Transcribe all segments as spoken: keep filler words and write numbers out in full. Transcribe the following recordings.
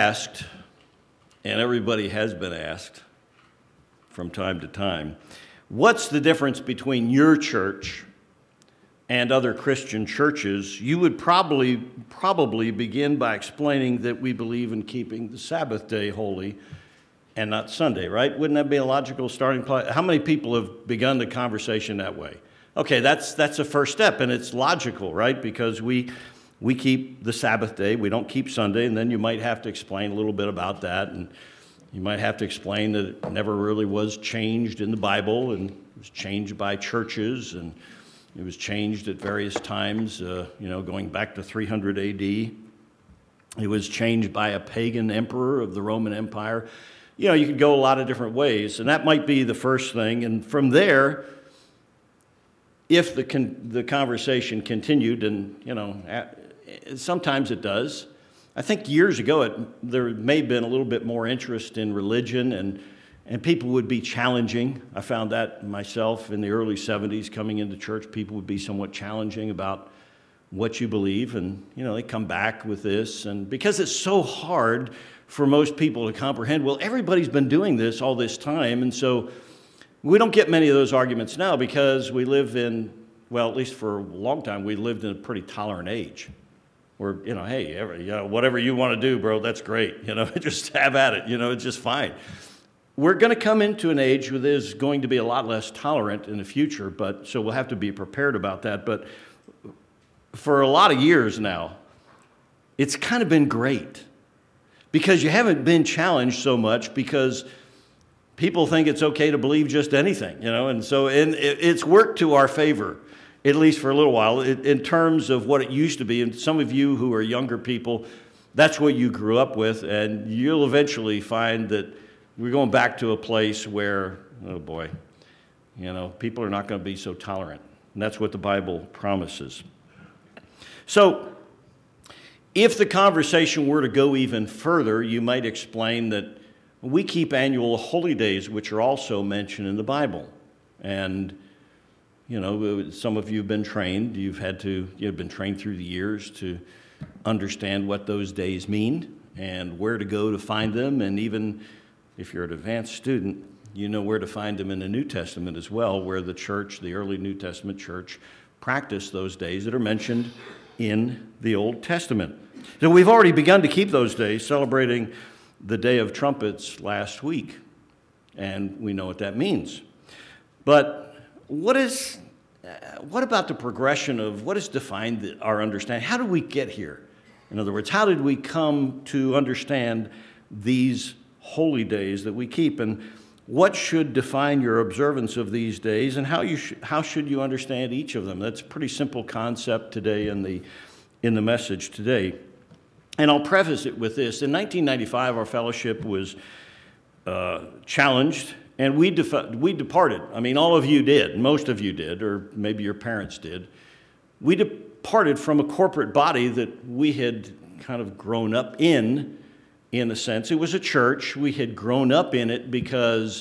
asked, and everybody has been asked from time to time, what's the difference between your church and other Christian churches? You would probably probably begin by explaining that we believe in keeping the Sabbath day holy and not Sunday, right? Wouldn't that be a logical starting point? How many people have begun the conversation that way? Okay, that's that's a first step, and it's logical, right? Because we we keep the Sabbath day, we don't keep Sunday, and then you might have to explain a little bit about that, and you might have to explain that it never really was changed in the Bible, and it was changed by churches, and it was changed at various times, uh, you know, going back to three hundred A D. It was changed by a pagan emperor of the Roman Empire. You know, you could go a lot of different ways, and that might be the first thing. And from there, if the con- the conversation continued, and, you know, at, sometimes it does. I think years ago, it, there may have been a little bit more interest in religion, and And people would be challenging. I found that myself in the early seventies, coming into church, people would be somewhat challenging about what you believe. And, you know, they come back with this. And because it's so hard for most people to comprehend, well, everybody's been doing this all this time. And so we don't get many of those arguments now because we live in, well, at least for a long time, we lived in a pretty tolerant age. Where, you know, hey, every, you know, whatever you want to do, bro, that's great. You know, just have at it. You know, it's just fine. We're going to come into an age where there's going to be a lot less tolerant in the future, but so we'll have to be prepared about that. But for a lot of years now, it's kind of been great because you haven't been challenged so much because people think it's okay to believe just anything, you know, and so and it's worked to our favor, at least for a little while, in terms of what it used to be. And some of you who are younger people, that's what you grew up with, and you'll eventually find that we're going back to a place where, oh boy, you know, people are not going to be so tolerant. And that's what the Bible promises. So, if the conversation were to go even further, you might explain that we keep annual holy days, which are also mentioned in the Bible. And, you know, some of you have been trained. You've had to, you've been trained through the years to understand what those days mean and where to go to find them, and even if you're an advanced student, you know where to find them in the New Testament as well, where the church, the early New Testament church, practiced those days that are mentioned in the Old Testament. So we've already begun to keep those days, celebrating the Day of Trumpets last week, and we know what that means. But what is, uh, what about the progression of what has defined our understanding? How did we get here? In other words, how did we come to understand these holy days that we keep, and what should define your observance of these days, and how you sh- how should you understand each of them? That's a pretty simple concept today in the in the message today. And I'll preface it with this. In nineteen ninety-five, our fellowship was uh, challenged, and we def- we departed. I mean, all of you did, most of you did, or maybe your parents did. We departed from a corporate body that we had kind of grown up in. In a sense, it was a church. We had grown up in it because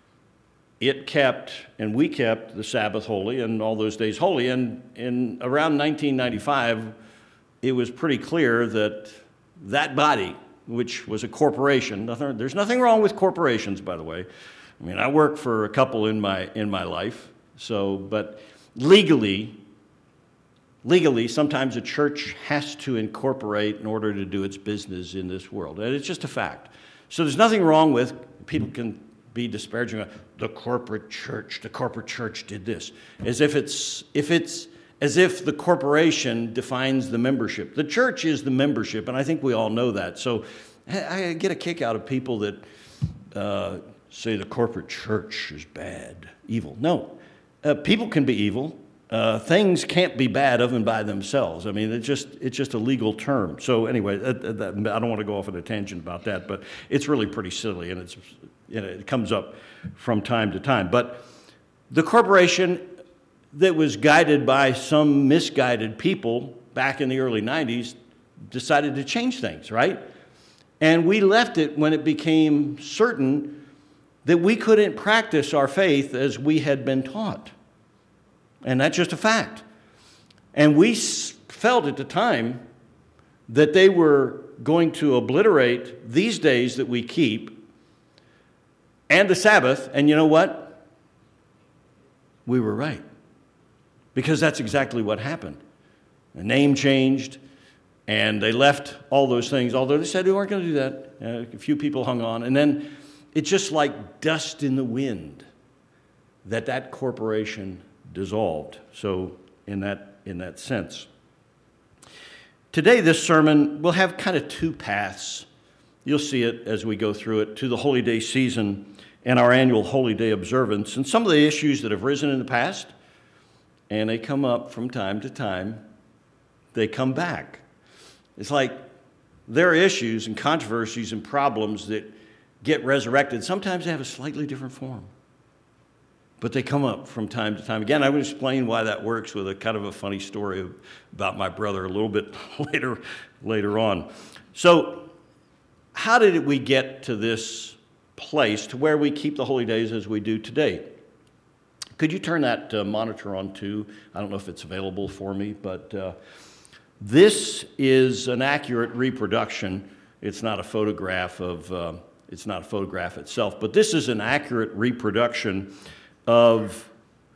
it kept, and we kept, the Sabbath holy and all those days holy. And in around nineteen ninety-five, it was pretty clear that that body, which was a corporation, nothing, there's nothing wrong with corporations, by the way. I mean, I worked for a couple in my in my life, so, but legally, Legally, sometimes a church has to incorporate in order to do its business in this world. And it's just a fact. So there's nothing wrong with, people can be disparaging about the corporate church. The corporate church did this. As if it's, if it's, as if the corporation defines the membership. The church is the membership, and I think we all know that. So I get a kick out of people that uh, say the corporate church is bad, evil. No, uh, people can be evil. Uh, things can't be bad of and by themselves. I mean, it's just it's just a legal term. So anyway, that, that, I don't want to go off on a tangent about that, but it's really pretty silly, and it's you know, it comes up from time to time. But the corporation that was guided by some misguided people back in the early nineties decided to change things, right? And we left it when it became certain that we couldn't practice our faith as we had been taught. And that's just a fact. And we felt at the time that they were going to obliterate these days that we keep and the Sabbath, and you know what? We were right. Because that's exactly what happened. The name changed, and they left all those things, although they said they weren't going to do that. Uh, a few people hung on, and then it's just like dust in the wind that that corporation dissolved. So in that, in that sense. Today, this sermon will have kind of two paths. You'll see it as we go through it, to the Holy Day season and our annual Holy Day observance, and some of the issues that have risen in the past, and they come up from time to time. They come back. It's like there are issues and controversies and problems that get resurrected. Sometimes they have a slightly different form, but they come up from time to time. Again, I will explain why that works with a kind of a funny story about my brother a little bit later, later on. So how did we get to this place to where we keep the holy days as we do today? Could you turn that uh, monitor on too? I don't know if it's available for me, but uh, this is an accurate reproduction. It's not a photograph of, uh, it's not a photograph itself, but this is an accurate reproduction of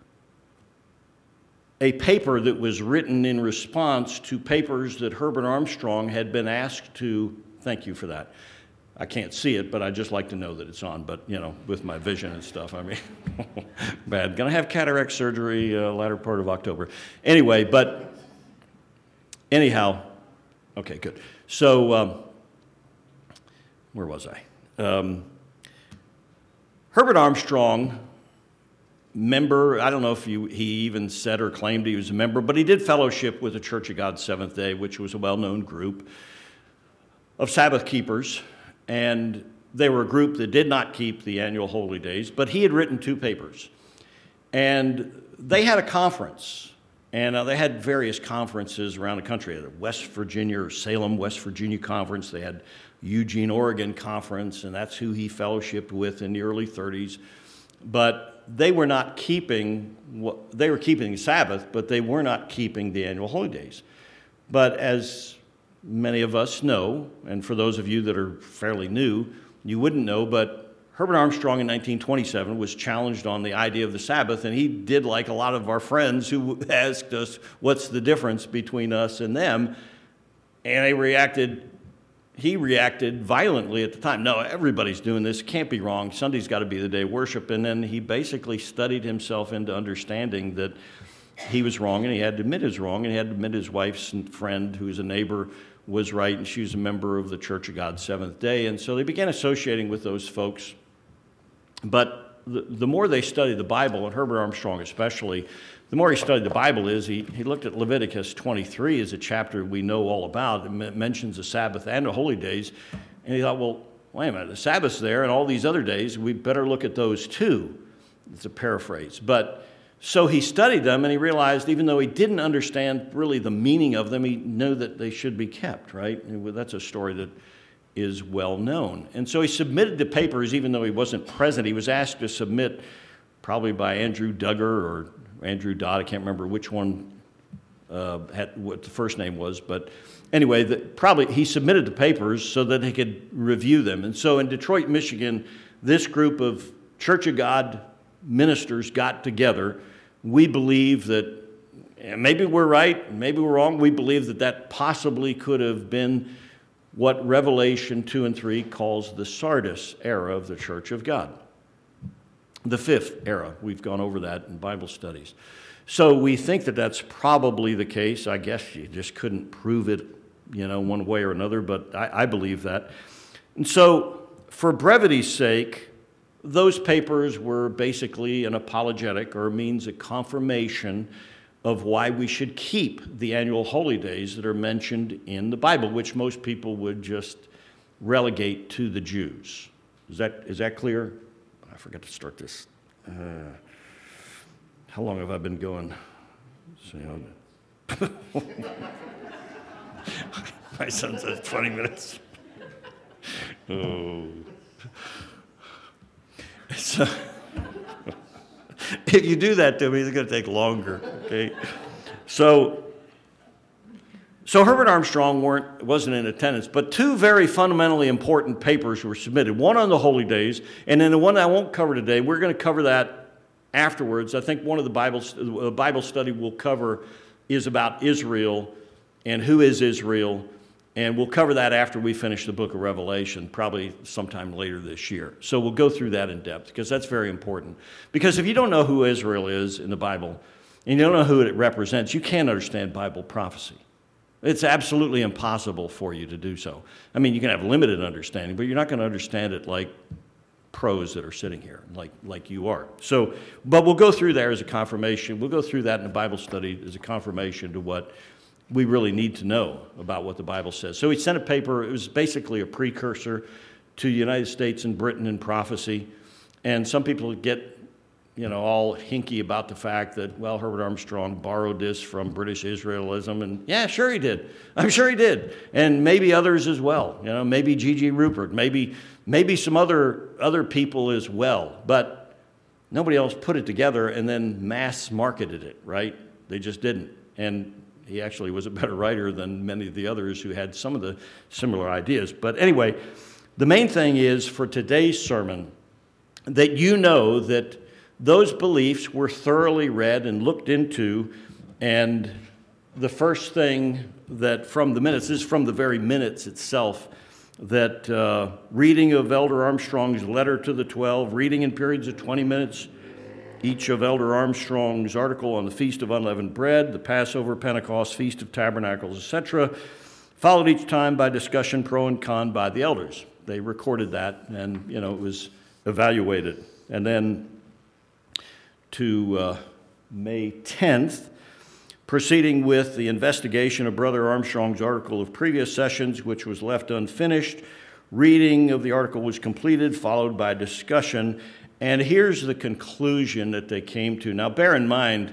a paper that was written in response to papers that Herbert Armstrong had been asked to, thank you for that. I can't see it, but I just like to know that it's on. But, you know, with my vision and stuff, I mean, bad. Gonna have cataract surgery uh, latter part of October. Anyway, but anyhow, okay, good. So, um, where was I? Um, Herbert Armstrong, member, I don't know if he, he even said or claimed he was a member, but he did fellowship with the Church of God Seventh Day, which was a well-known group of Sabbath keepers. And they were a group that did not keep the annual holy days, but he had written two papers. And they had a conference, and uh, they had various conferences around the country. They had a West Virginia or Salem, West Virginia conference. They had Eugene, Oregon conference, and that's who he fellowshipped with in the early thirties. But they were not keeping, they were keeping the Sabbath, but they were not keeping the annual holy days. But as many of us know, and for those of you that are fairly new, you wouldn't know, but Herbert Armstrong in nineteen twenty-seven was challenged on the idea of the Sabbath, and he did like a lot of our friends who asked us, what's the difference between us and them? And they reacted, he reacted violently at the time. No, everybody's doing this. It can't be wrong. Sunday's got to be the day of worship. And then he basically studied himself into understanding that he was wrong, and he had to admit his wrong, and he had to admit his wife's friend, who's a neighbor, was right, and she was a member of the Church of God Seventh Day. And so they began associating with those folks. But the, the more they studied the Bible, and Herbert Armstrong especially, the more he studied the Bible is, he, he looked at Leviticus twenty-three as a chapter we know all about. It mentions the Sabbath and the holy days. And he thought, well, wait a minute, the Sabbath's there, and all these other days, we better look at those too. It's a paraphrase. But so he studied them, and he realized, even though he didn't understand really the meaning of them, he knew that they should be kept, right? That's a story that is well known. And so he submitted the papers, even though he wasn't present. He was asked to submit, probably by Andrew Duggar or Andrew Dodd. I can't remember which one uh, had what the first name was, but anyway, the, probably he submitted the papers so that he could review them. And so in Detroit, Michigan, this group of Church of God ministers got together. We believe that, and maybe we're right, maybe we're wrong, we believe that that possibly could have been what Revelation two and three calls the Sardis era of the Church of God. The fifth era. We've gone over that in Bible studies. So we think that that's probably the case. I guess you just couldn't prove it, you know, one way or another, but I, I believe that. And so for brevity's sake, those papers were basically an apologetic, or means a confirmation of why we should keep the annual holy days that are mentioned in the Bible, which most people would just relegate to the Jews. Is that, is that clear? I forgot to start this. Uh, how long have I been going? So, my son says twenty minutes. Oh. So, if you do that to me, it's going to take longer, okay? So, So Herbert Armstrong weren't, wasn't in attendance, but two very fundamentally important papers were submitted. One on the holy days, and then the one I won't cover today, we're going to cover that afterwards. I think one of the Bible, the Bible study we'll cover is about Israel and who is Israel, and we'll cover that after we finish the book of Revelation, probably sometime later this year. So we'll go through that in depth, because that's very important. Because if you don't know who Israel is in the Bible, and you don't know who it represents, you can't understand Bible prophecy. It's absolutely impossible for you to do so. I mean, you can have limited understanding, but you're not going to understand it like pros that are sitting here, like, like you are. So, but we'll go through there as a confirmation. We'll go through that in the Bible study as a confirmation to what we really need to know about what the Bible says. So he sent a paper. It was basically a precursor to the United States and Britain in prophecy. And some people get, you know, all hinky about the fact that, well, Herbert Armstrong borrowed this from British Israelism, and yeah, sure he did. I'm sure he did, and maybe others as well. You know, maybe G G Rupert, maybe maybe some other other people as well. But nobody else put it together and then mass marketed it, right? They just didn't. And he actually was a better writer than many of the others who had some of the similar ideas. But anyway, the main thing is for today's sermon that you know that those beliefs were thoroughly read and looked into, and the first thing that from the minutes, this is from the very minutes itself, that uh, reading of Elder Armstrong's letter to the twelve, reading in periods of twenty minutes, each of Elder Armstrong's article on the Feast of Unleavened Bread, the Passover, Pentecost, Feast of Tabernacles, et cetera, followed each time by discussion pro and con by the elders. They recorded that, and you know it was evaluated. And then to uh, May tenth, proceeding with the investigation of Brother Armstrong's article of previous sessions, which was left unfinished. Reading of the article was completed, followed by discussion. And here's the conclusion that they came to. Now, bear in mind,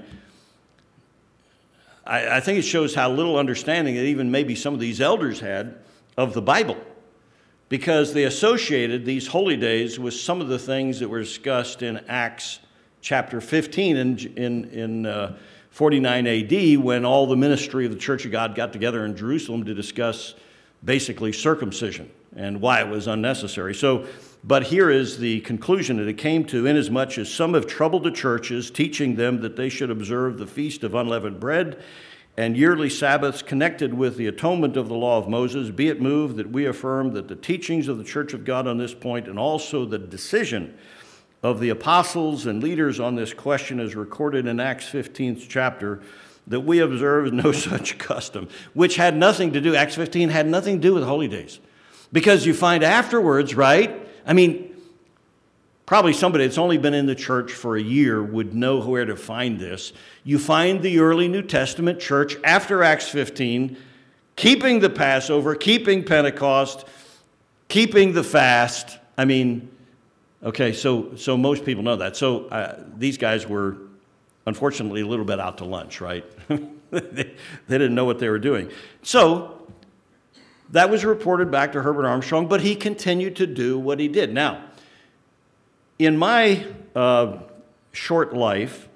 I, I think it shows how little understanding that even maybe some of these elders had of the Bible, because they associated these holy days with some of the things that were discussed in Acts chapter fifteen in, in, in uh, forty-nine A D, when all the ministry of the Church of God got together in Jerusalem to discuss basically circumcision and why it was unnecessary. So, but here is the conclusion that it came to: inasmuch as some have troubled the churches, teaching them that they should observe the Feast of Unleavened Bread and yearly Sabbaths connected with the atonement of the law of Moses, be it moved that we affirm that the teachings of the Church of God on this point, and also the decision of the apostles and leaders on this question, is recorded in Acts fifteenth chapter, that we observe no such custom, which had nothing to do, Acts fifteen had nothing to do with holy days. Because you find afterwards, right? I mean, probably somebody that's only been in the church for a year would know where to find this. You find the early New Testament church after Acts fifteen keeping the Passover, keeping Pentecost, keeping the fast. I mean, okay, so so most people know that. So uh, these guys were, unfortunately, a little bit out to lunch, right? they, they didn't know what they were doing. So that was reported back to Herbert Armstrong, but he continued to do what he did. Now, in my uh, short life,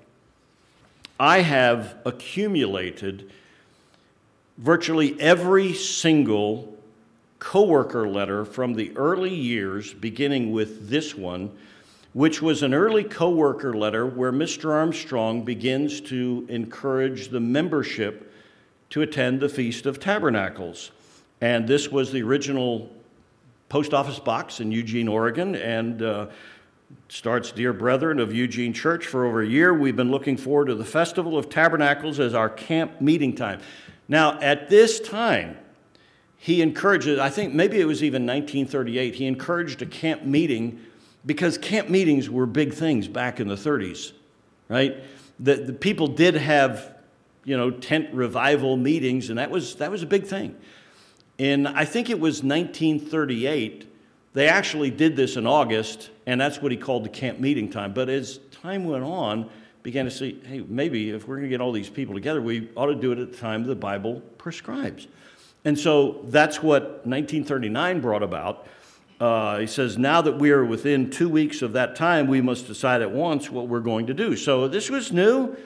I have accumulated virtually every single coworker letter from the early years, beginning with this one, which was an early coworker letter where Mister Armstrong begins to encourage the membership to attend the Feast of Tabernacles. And this was the original post office box in Eugene, Oregon, and uh, starts, Dear Brethren of Eugene Church, for over a year we've been looking forward to the Festival of Tabernacles as our camp meeting time. Now, at this time, he encourages, I think maybe it was even nineteen thirty-eight, he encouraged a camp meeting, because camp meetings were big things back in the thirties, right? The, the people did have, you know, tent revival meetings, and that was, that was a big thing. In, I think it was nineteen thirty-eight, they actually did this in August, and that's what he called the camp meeting time. But as time went on, began to say, hey, maybe if we're going to get all these people together, we ought to do it at the time the Bible prescribes. And so that's what nineteen thirty-nine brought about. Uh, he says, now that we are within two weeks of that time, we must decide at once what we're going to do. So this was new.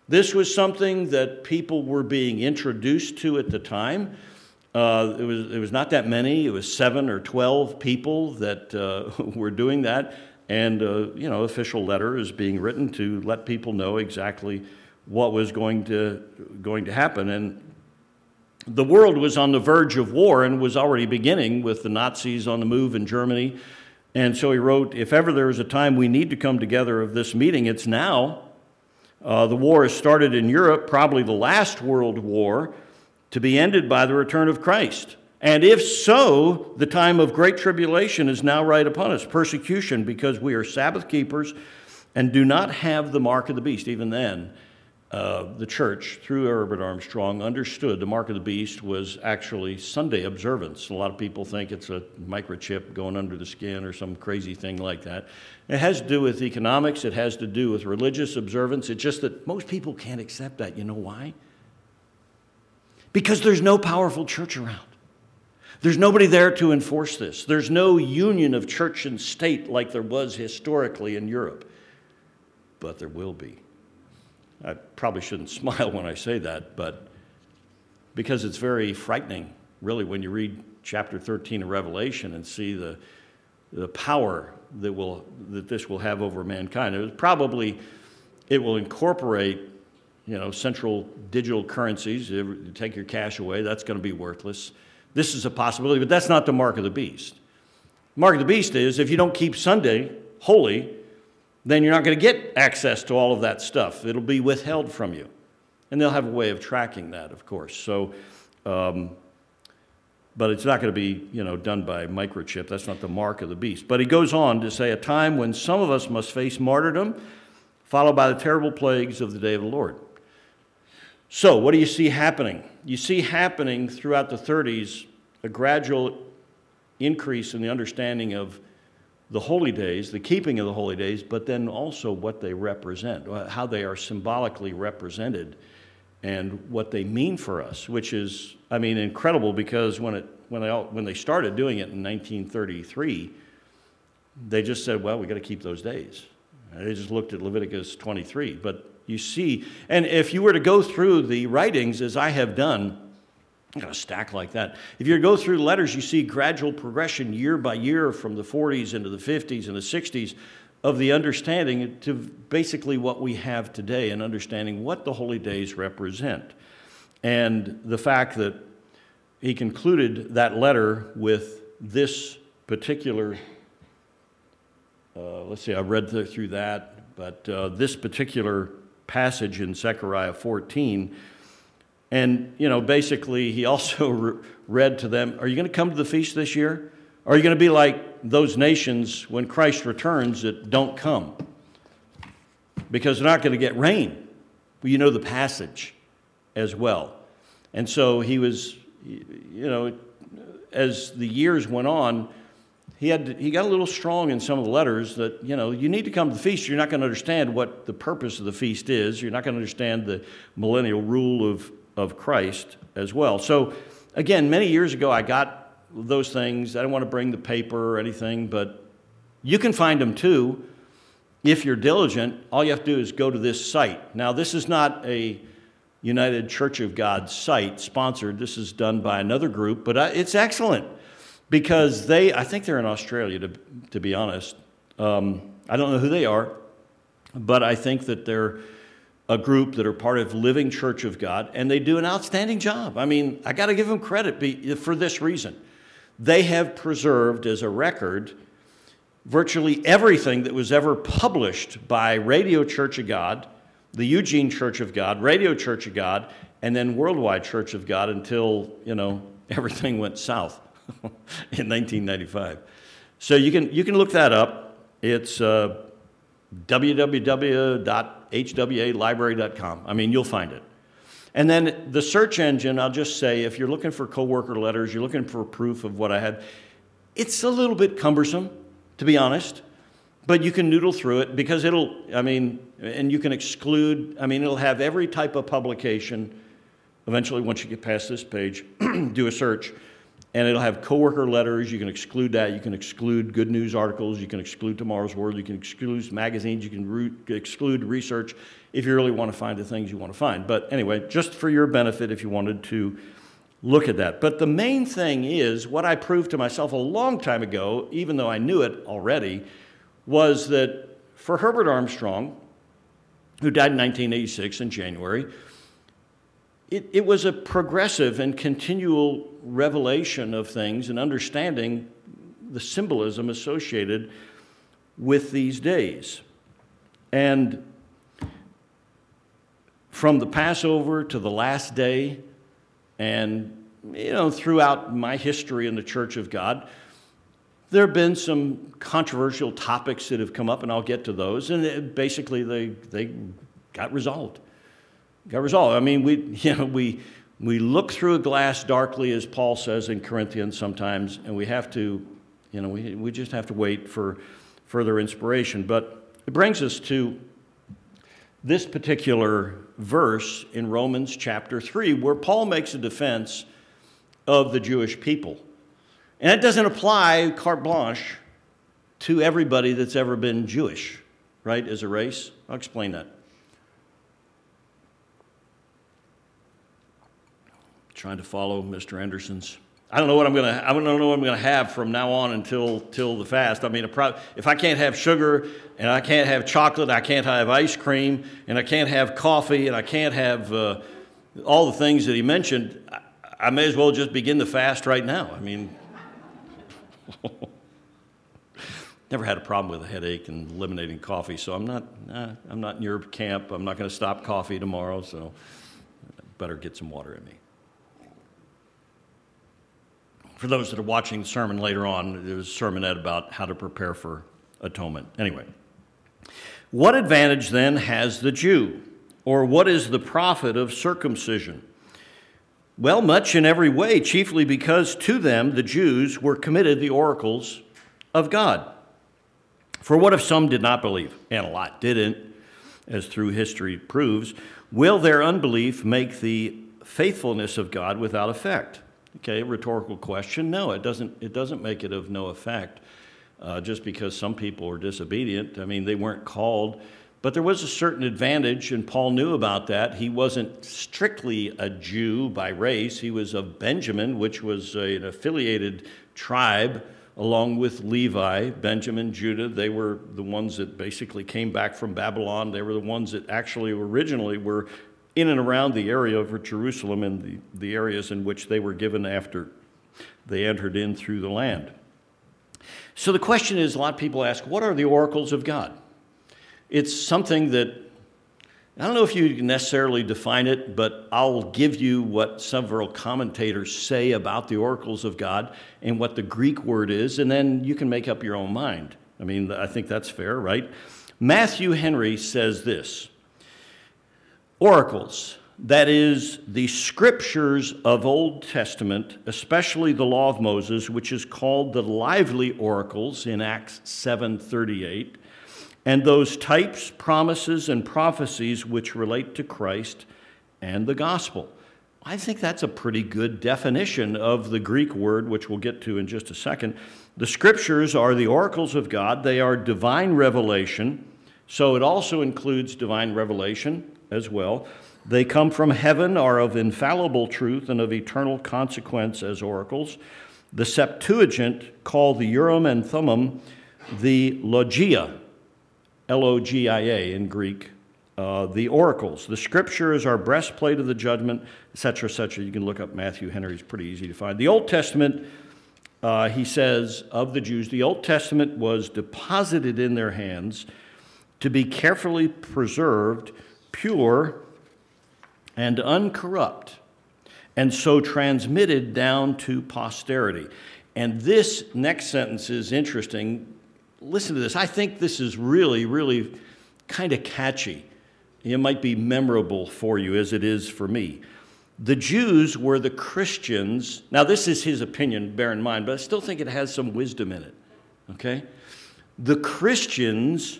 This was something that people were being introduced to at the time. Uh, it was it was not that many. It was seven or twelve people that uh, were doing that, and uh, you know, official letter is being written to let people know exactly what was going to going to happen. And the world was on the verge of war and was already beginning with the Nazis on the move in Germany. And so he wrote, if ever there is a time we need to come together of this meeting, it's now. Uh, the war has started in Europe, probably the last world war, to be ended by the return of Christ. And if so, the time of great tribulation is now right upon us, persecution, because we are Sabbath keepers and do not have the mark of the beast. Even then, uh, the church, through Herbert Armstrong, understood the mark of the beast was actually Sunday observance. A lot of people think it's a microchip going under the skin or some crazy thing like that. It has to do with economics. It has to do with religious observance. It's just that most people can't accept that. You know why? Because there's no powerful church around. There's nobody there to enforce this. There's no union of church and state like there was historically in Europe. But there will be. I probably shouldn't smile when I say that, but because it's very frightening, really, when you read chapter thirteen of Revelation and see the, the power that will that this will have over mankind. It was probably, it will incorporate, you know, central digital currencies. You take your cash away, that's going to be worthless. This is a possibility, but that's not the mark of the beast. The mark of the beast is if you don't keep Sunday holy, then you're not going to get access to all of that stuff. It'll be withheld from you. And they'll have a way of tracking that, of course. So, um, but it's not going to be, you know, done by microchip. That's not the mark of the beast. But he goes on to say, a time when some of us must face martyrdom, followed by the terrible plagues of the day of the Lord. So, what do you see happening? You see happening throughout the thirties a gradual increase in the understanding of the holy days, the keeping of the holy days, but then also what they represent, how they are symbolically represented, and what they mean for us, which is, I mean, incredible, because when it when they all, when they started doing it in nineteen thirty-three, they just said, well, we got to keep those days. And they just looked at Leviticus twenty-three. But you see, and if you were to go through the writings, as I have done, I've got a stack like that. If you go through the letters, you see gradual progression year by year from the forties into the fifties and the sixties of the understanding to basically what we have today and understanding what the holy days represent. And the fact that he concluded that letter with this particular, uh, let's see, I read through that, but uh, this particular passage in Zechariah fourteen. And, you know, basically, he also re- read to them, are you going to come to the feast this year? Or are you going to be like those nations when Christ returns that don't come? Because they're not going to get rain. Well, you know the passage as well. And so he was, you know, as the years went on, he had to, he got a little strong in some of the letters that, you know, you need to come to the feast. You're not going to understand what the purpose of the feast is. You're not going to understand the millennial rule of of Christ as well. So, again, many years ago, I got those things. I don't want to bring the paper or anything, but you can find them too. If you're diligent, all you have to do is go to this site. Now, this is not a United Church of God site sponsored. This is done by another group, but it's excellent because they, I think they're in Australia, to, to be honest. Um, I don't know who they are, but I think that they're a group that are part of Living Church of God, and they do an outstanding job. I mean, I got to give them credit for this reason. They have preserved as a record virtually everything that was ever published by Radio Church of God, the Eugene Church of God, Radio Church of God, and then Worldwide Church of God until, you know, everything went south in nineteen ninety-five. So you can you can look that up. It's uh, w w w dot h w a library dot com. I mean, you'll find it. And then the search engine, I'll just say, if you're looking for coworker letters, you're looking for proof of what I had, it's a little bit cumbersome, to be honest, but you can noodle through it because it'll, I mean, and you can exclude, I mean, it'll have every type of publication. Eventually, once you get past this page, do a search, and it'll have coworker letters. You can exclude that. You can exclude good news articles. You can exclude Tomorrow's World. You can exclude magazines. You can re- exclude research if you really want to find the things you want to find. But anyway, just for your benefit if you wanted to look at that. But the main thing is, what I proved to myself a long time ago, even though I knew it already, was that for Herbert Armstrong, who died in nineteen eighty-six in January, it, it was a progressive and continual revelation of things and understanding the symbolism associated with these days. And from the Passover to the last day, and you know, throughout my history in the Church of God, there have been some controversial topics that have come up, and I'll get to those. And it, basically, they they got resolved. Got resolved. I mean, we you know we we look through a glass darkly, as Paul says in Corinthians sometimes, and we have to, you know, we we just have to wait for further inspiration. But it brings us to this particular verse in Romans chapter three, where Paul makes a defense of the Jewish people. And it doesn't apply carte blanche to everybody that's ever been Jewish, right, as a race. I'll explain that. Trying to follow Mister Anderson's. I don't know what I'm gonna. I don't know what I'm gonna have from now on until till the fast. I mean, if I can't have sugar and I can't have chocolate, I can't have ice cream, and I can't have coffee, and I can't have uh, all the things that he mentioned, I, I may as well just begin the fast right now. I mean, never had a problem with a headache and eliminating coffee, so I'm not. Uh, I'm not in your camp. I'm not going to stop coffee tomorrow, so I better get some water in me. For those that are watching the sermon later on, there was a sermonette about how to prepare for atonement. Anyway, what advantage then has the Jew? Or what is the profit of circumcision? Well, much in every way, chiefly because to them, the Jews, were committed the oracles of God. For what if some did not believe? And a lot didn't, as through history proves. Will their unbelief make the faithfulness of God without effect? Okay, rhetorical question. No, it doesn't. It doesn't make it of no effect uh, just because some people are disobedient. I mean, they weren't called, but there was a certain advantage, and Paul knew about that. He wasn't strictly a Jew by race. He was of Benjamin, which was a, an affiliated tribe along with Levi. Benjamin, Judah, they were the ones that basically came back from Babylon. They were the ones that actually originally were in and around the area of Jerusalem and the, the areas in which they were given after they entered in through the land. So the question is, a lot of people ask, what are the oracles of God? It's something that, I don't know if you can necessarily define it, but I'll give you what several commentators say about the oracles of God and what the Greek word is, and then you can make up your own mind. I mean, I think that's fair, right? Matthew Henry says this: oracles, that is, the scriptures of Old Testament, especially the law of Moses, which is called the lively oracles in Acts seven thirty-eight, and those types, promises, and prophecies which relate to Christ and the gospel. I think that's a pretty good definition of the Greek word, which we'll get to in just a second. The scriptures are the oracles of God. They are divine revelation, so it also includes divine revelation as well. They come from heaven, are of infallible truth and of eternal consequence as oracles. The Septuagint called the Urim and Thummim the Logia, L O G I A in Greek, uh, the oracles. The scriptures are breastplate of the judgment, et cetera, et cetera. You can look up Matthew Henry. It's pretty easy to find. The Old Testament, uh, he says, of the Jews, the Old Testament was deposited in their hands to be carefully preserved, pure and uncorrupt, and so transmitted down to posterity. And this next sentence is interesting. Listen to this. I think this is really, really kind of catchy. It might be memorable for you as it is for me. The Jews were the Christians. Now, this is his opinion, bear in mind, but I still think it has some wisdom in it, okay? The Christians,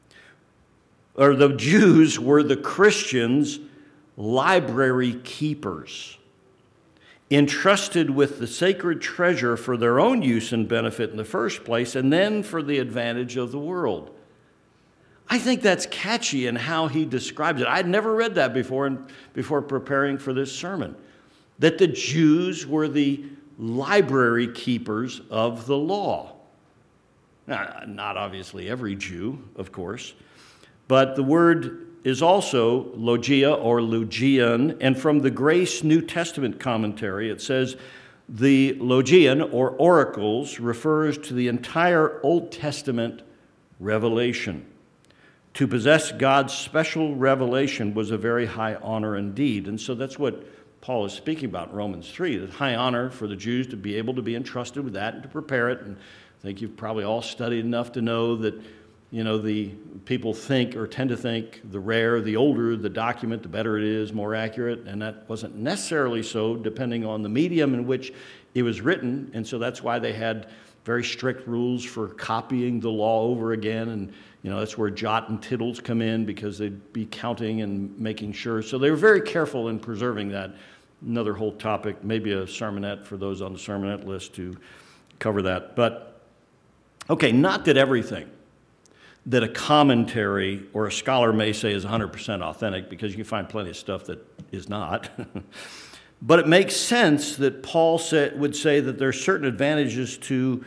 or the Jews were the Christians' library keepers. entrusted with the sacred treasure for their own use and benefit in the first place, and then for the advantage of the world. I think that's catchy in how he describes it. I'd never read that before, and before preparing for this sermon, that the Jews were the library keepers of the law. Now, not obviously every Jew, of course, but the word is also logia or logian, and from the Grace New Testament commentary, it says the logian or oracles refers to the entire Old Testament revelation. To possess God's special revelation was a very high honor indeed. And so that's what Paul is speaking about in Romans three, the high honor for the Jews to be able to be entrusted with that and to prepare it. And I think you've probably all studied enough to know that, you know, the people think or tend to think the rare, the older the document, the better it is, more accurate. And that wasn't necessarily so, depending on the medium in which it was written. And so that's why they had very strict rules for copying the law over again. And, you know, that's where jot and tittles come in, because they'd be counting and making sure. So they were very careful in preserving that. Another whole topic, maybe a sermonette for those on the sermonette list to cover that. But, okay, not that everything that a commentary or a scholar may say is one hundred percent authentic, because you can find plenty of stuff that is not. But it makes sense that Paul said, would say that there are certain advantages to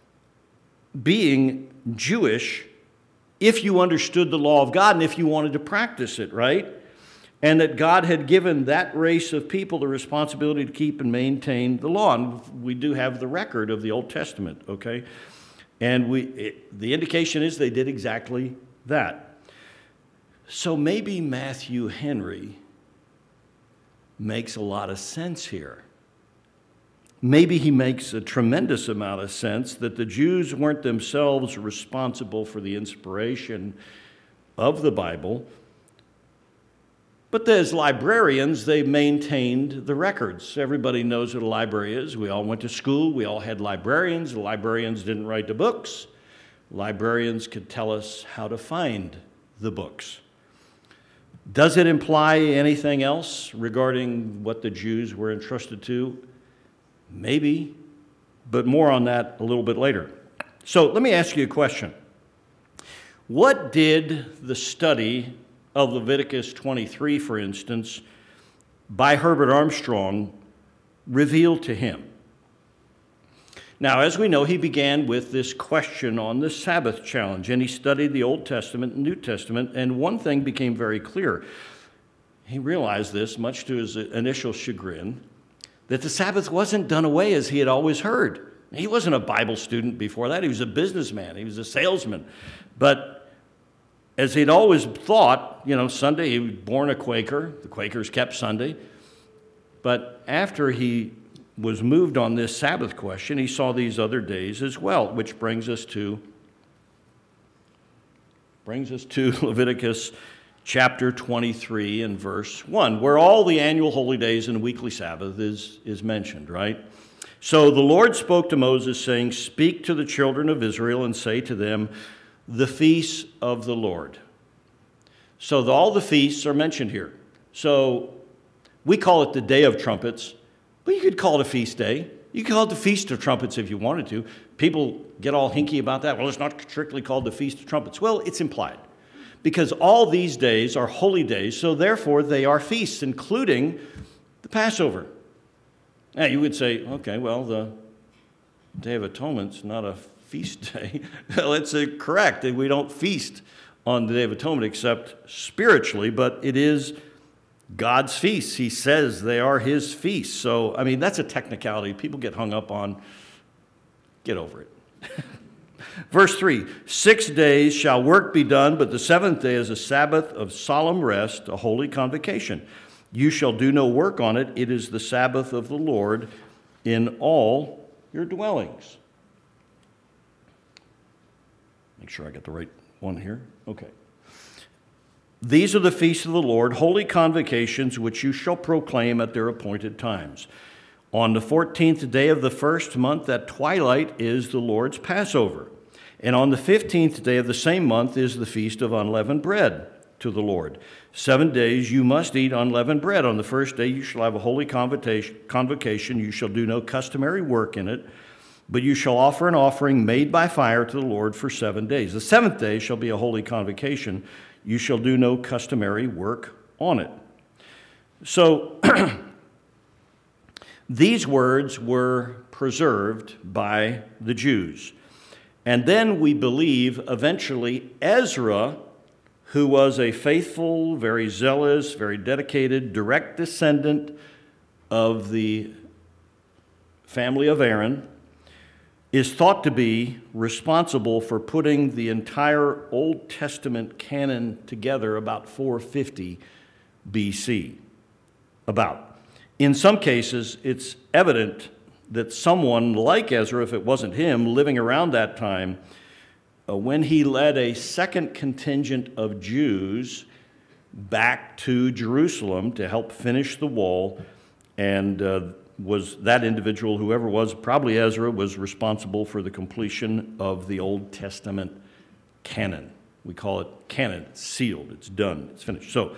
being Jewish if you understood the law of God and if you wanted to practice it, right? And that God had given that race of people the responsibility to keep and maintain the law. And we do have the record of the Old Testament, okay? And we, it, the indication is they did exactly that. So maybe Matthew Henry makes a lot of sense here. Maybe he makes a tremendous amount of sense that the Jews weren't themselves responsible for the inspiration of the Bible, but that as librarians, they maintained the records. Everybody knows what a library is. We all went to school. We all had librarians. The librarians didn't write the books. Librarians could tell us how to find the books. Does it imply anything else regarding what the Jews were entrusted to? Maybe, but more on that a little bit later. So let me ask you a question. What did the study of Leviticus twenty-three, for instance, by Herbert Armstrong reveal to him? Now, as we know, he began with this question on the Sabbath challenge, and he studied the Old Testament and New Testament, and one thing became very clear. He realized this, much to his initial chagrin, that the Sabbath wasn't done away as he had always heard. He wasn't a Bible student before that. He was a businessman. He was a salesman. But as he'd always thought, you know, Sunday, he was born a Quaker. The Quakers kept Sunday. But after he was moved on this Sabbath question, he saw these other days as well, which brings us to brings us to Leviticus chapter twenty-three and verse one, where all the annual holy days and weekly Sabbath is, is mentioned, right? So the Lord spoke to Moses, saying, "Speak to the children of Israel and say to them, the feasts of the Lord." So the, all the feasts are mentioned here. So we call it the Day of Trumpets, but you could call it a feast day. You could call it the Feast of Trumpets if you wanted to. People get all hinky about that. Well, it's not strictly called the Feast of Trumpets. Well, it's implied, because all these days are holy days, so therefore they are feasts, including the Passover. Now, you would say, okay, well, the Day of Atonement's not a feast day. Well, it's uh, correct. We don't feast on the Day of Atonement except spiritually, but it is God's feasts. He says they are his feasts. So, I mean, that's a technicality people get hung up on. Get over it. Verse three, six days shall work be done, but the seventh day is a Sabbath of solemn rest, a holy convocation. You shall do no work on it. It is the Sabbath of the Lord in all your dwellings. Make sure I get the right one here. Okay. These are the feasts of the Lord, holy convocations, which you shall proclaim at their appointed times. On the fourteenth day of the first month at twilight is the Lord's Passover. And on the fifteenth day of the same month is the Feast of Unleavened Bread. to the Lord. Seven days you must eat unleavened bread. On the first day you shall have a holy convocation. You shall do no customary work in it, but you shall offer an offering made by fire to the Lord for seven days. The seventh day shall be a holy convocation. You shall do no customary work on it. So these words were preserved by the Jews. And then we believe eventually Ezra, who was a faithful, very zealous, very dedicated, direct descendant of the family of Aaron, is thought to be responsible for putting the entire Old Testament canon together about four fifty B C. About. In some cases, it's evident that someone like Ezra, if it wasn't him, living around that time, uh, when he led a second contingent of Jews back to Jerusalem to help finish the wall, and uh, was that individual, whoever was, probably Ezra, was responsible for the completion of the Old Testament canon. We call it canon. It's sealed. It's done. It's finished. So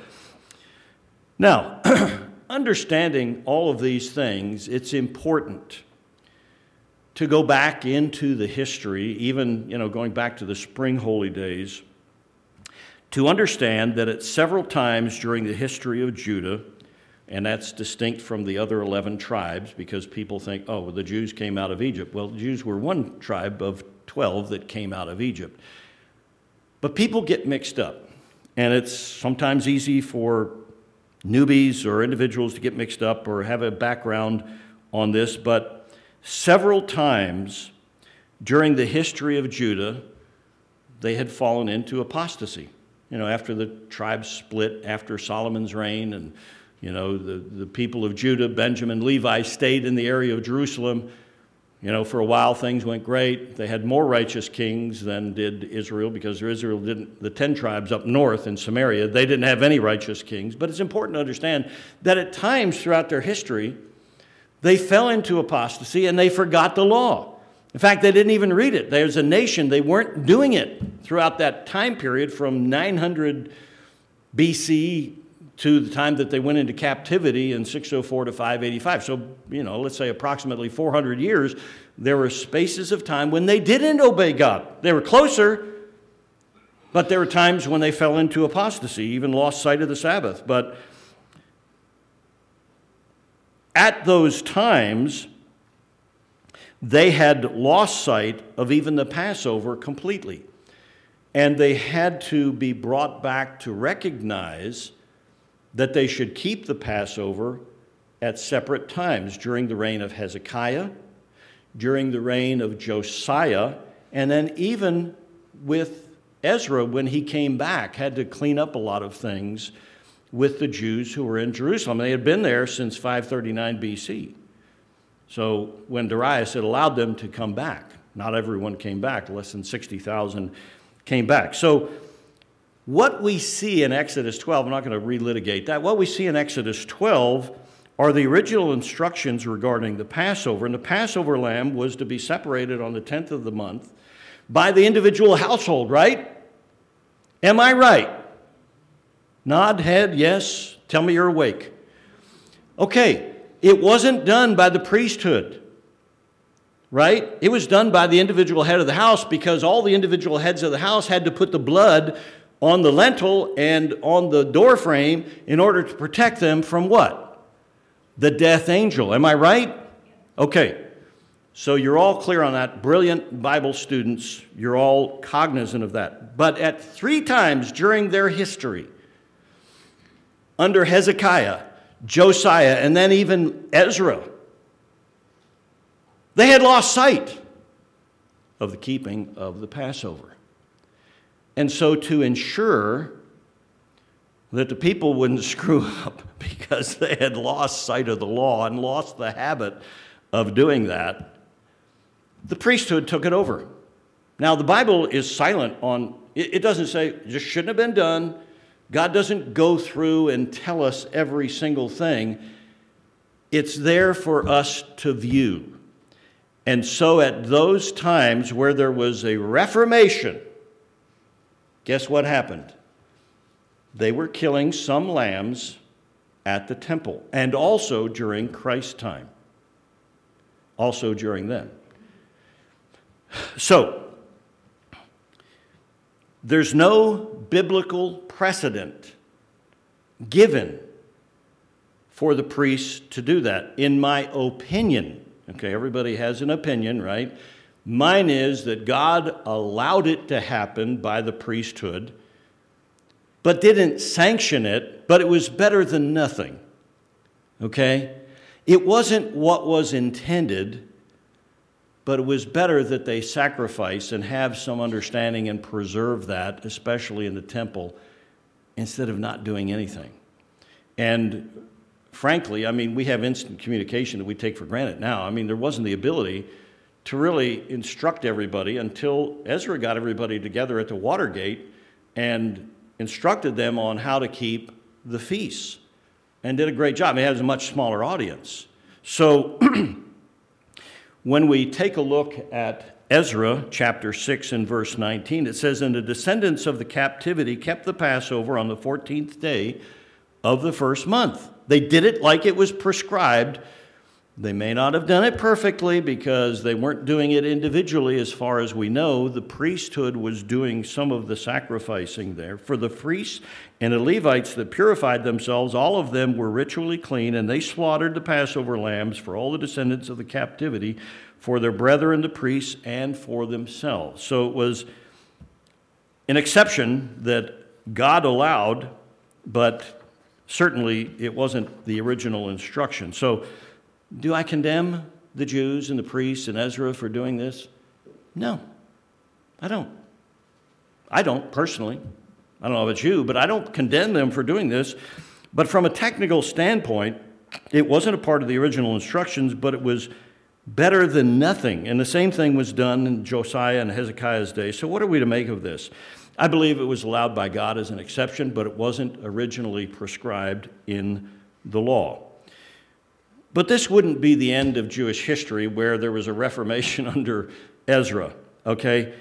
now, understanding all of these things, it's important to go back into the history, even, you know, going back to the spring holy days, to understand that at several times during the history of Judah, and that's distinct from the other eleven tribes, because people think, oh, the Jews came out of Egypt. Well, the Jews were one tribe of twelve that came out of Egypt. But people get mixed up, and it's sometimes easy for newbies or individuals to get mixed up or have a background on this, but several times during the history of Judah, they had fallen into apostasy. You know, after the tribes split, after Solomon's reign, and, you know, the, the people of Judah, Benjamin, Levi, stayed in the area of Jerusalem. You know, for a while things went great. They had more righteous kings than did Israel, because Israel didn't, the ten tribes up north in Samaria, they didn't have any righteous kings. But it's important to understand that at times throughout their history, they fell into apostasy and they forgot the law. In fact, they didn't even read it. There's a nation, they weren't doing it throughout that time period from nine hundred B C to the time that they went into captivity in six oh four to five eighty-five. So, you know, let's say approximately four hundred years, there were spaces of time when they didn't obey God. They were closer, but there were times when they fell into apostasy, even lost sight of the Sabbath. But at those times, they had lost sight of even the Passover completely. And they had to be brought back to recognize that they should keep the Passover at separate times during the reign of Hezekiah, during the reign of Josiah, and then even with Ezra, when he came back, had to clean up a lot of things with the Jews who were in Jerusalem. They had been there since five thirty-nine B C. So when Darius had allowed them to come back, not everyone came back, less than sixty thousand came back. So what we see in Exodus twelve, I'm not going to relitigate that, what we see in Exodus twelve are the original instructions regarding the Passover. And the Passover lamb was to be separated on the tenth of the month by the individual household, right? Am I right? Nod head, yes. Tell me you're awake. Okay, it wasn't done by the priesthood, right? It was done by the individual head of the house, because all the individual heads of the house had to put the blood on the lintel and on the door frame in order to protect them from what? The death angel. Am I right? Okay. So you're all clear on that. Brilliant Bible students. You're all cognizant of that. But at three times during their history, under Hezekiah, Josiah, and then even Ezra, they had lost sight of the keeping of the Passover. And so to ensure that the people wouldn't screw up because they had lost sight of the law and lost the habit of doing that, the priesthood took it over. Now, the Bible is silent on, it doesn't say it just shouldn't have been done. God doesn't go through and tell us every single thing. It's there for us to view. And so at those times where there was a reformation, guess what happened? they were killing some lambs at the temple, and also during Christ's time. Also during then. So, there's no biblical precedent given for the priests to do that, in my opinion. Okay, everybody has an opinion, right? Mine is that God allowed it to happen by the priesthood, but didn't sanction it, but it was better than nothing. Okay? It wasn't what was intended, but it was better that they sacrifice and have some understanding and preserve that, especially in the temple, instead of not doing anything. And frankly, I mean, we have instant communication that we take for granted now. I mean, there wasn't the ability to really instruct everybody until Ezra got everybody together at the Watergate and instructed them on how to keep the feasts, and did a great job. It has a much smaller audience. So when we take a look at Ezra chapter six and verse nineteen, it says, "And the descendants of the captivity kept the Passover on the fourteenth day of the first month." They did it like it was prescribed. They may not have done it perfectly because they weren't doing it individually as far as we know. The priesthood was doing some of the sacrificing there. For the priests and the Levites that purified themselves, all of them were ritually clean, and they slaughtered the Passover lambs for all the descendants of the captivity, for their brethren, the priests, and for themselves. So it was an exception that God allowed, but certainly it wasn't the original instruction. So do I condemn the Jews and the priests and Ezra for doing this? No, I don't. I don't personally. I don't know about you, but I don't condemn them for doing this. But from a technical standpoint, it wasn't a part of the original instructions, but it was better than nothing. And the same thing was done in Josiah and Hezekiah's day. So what are we to make of this? I believe it was allowed by God as an exception, but it wasn't originally prescribed in the law. But this wouldn't be the end of Jewish history where there was a reformation under Ezra, okay?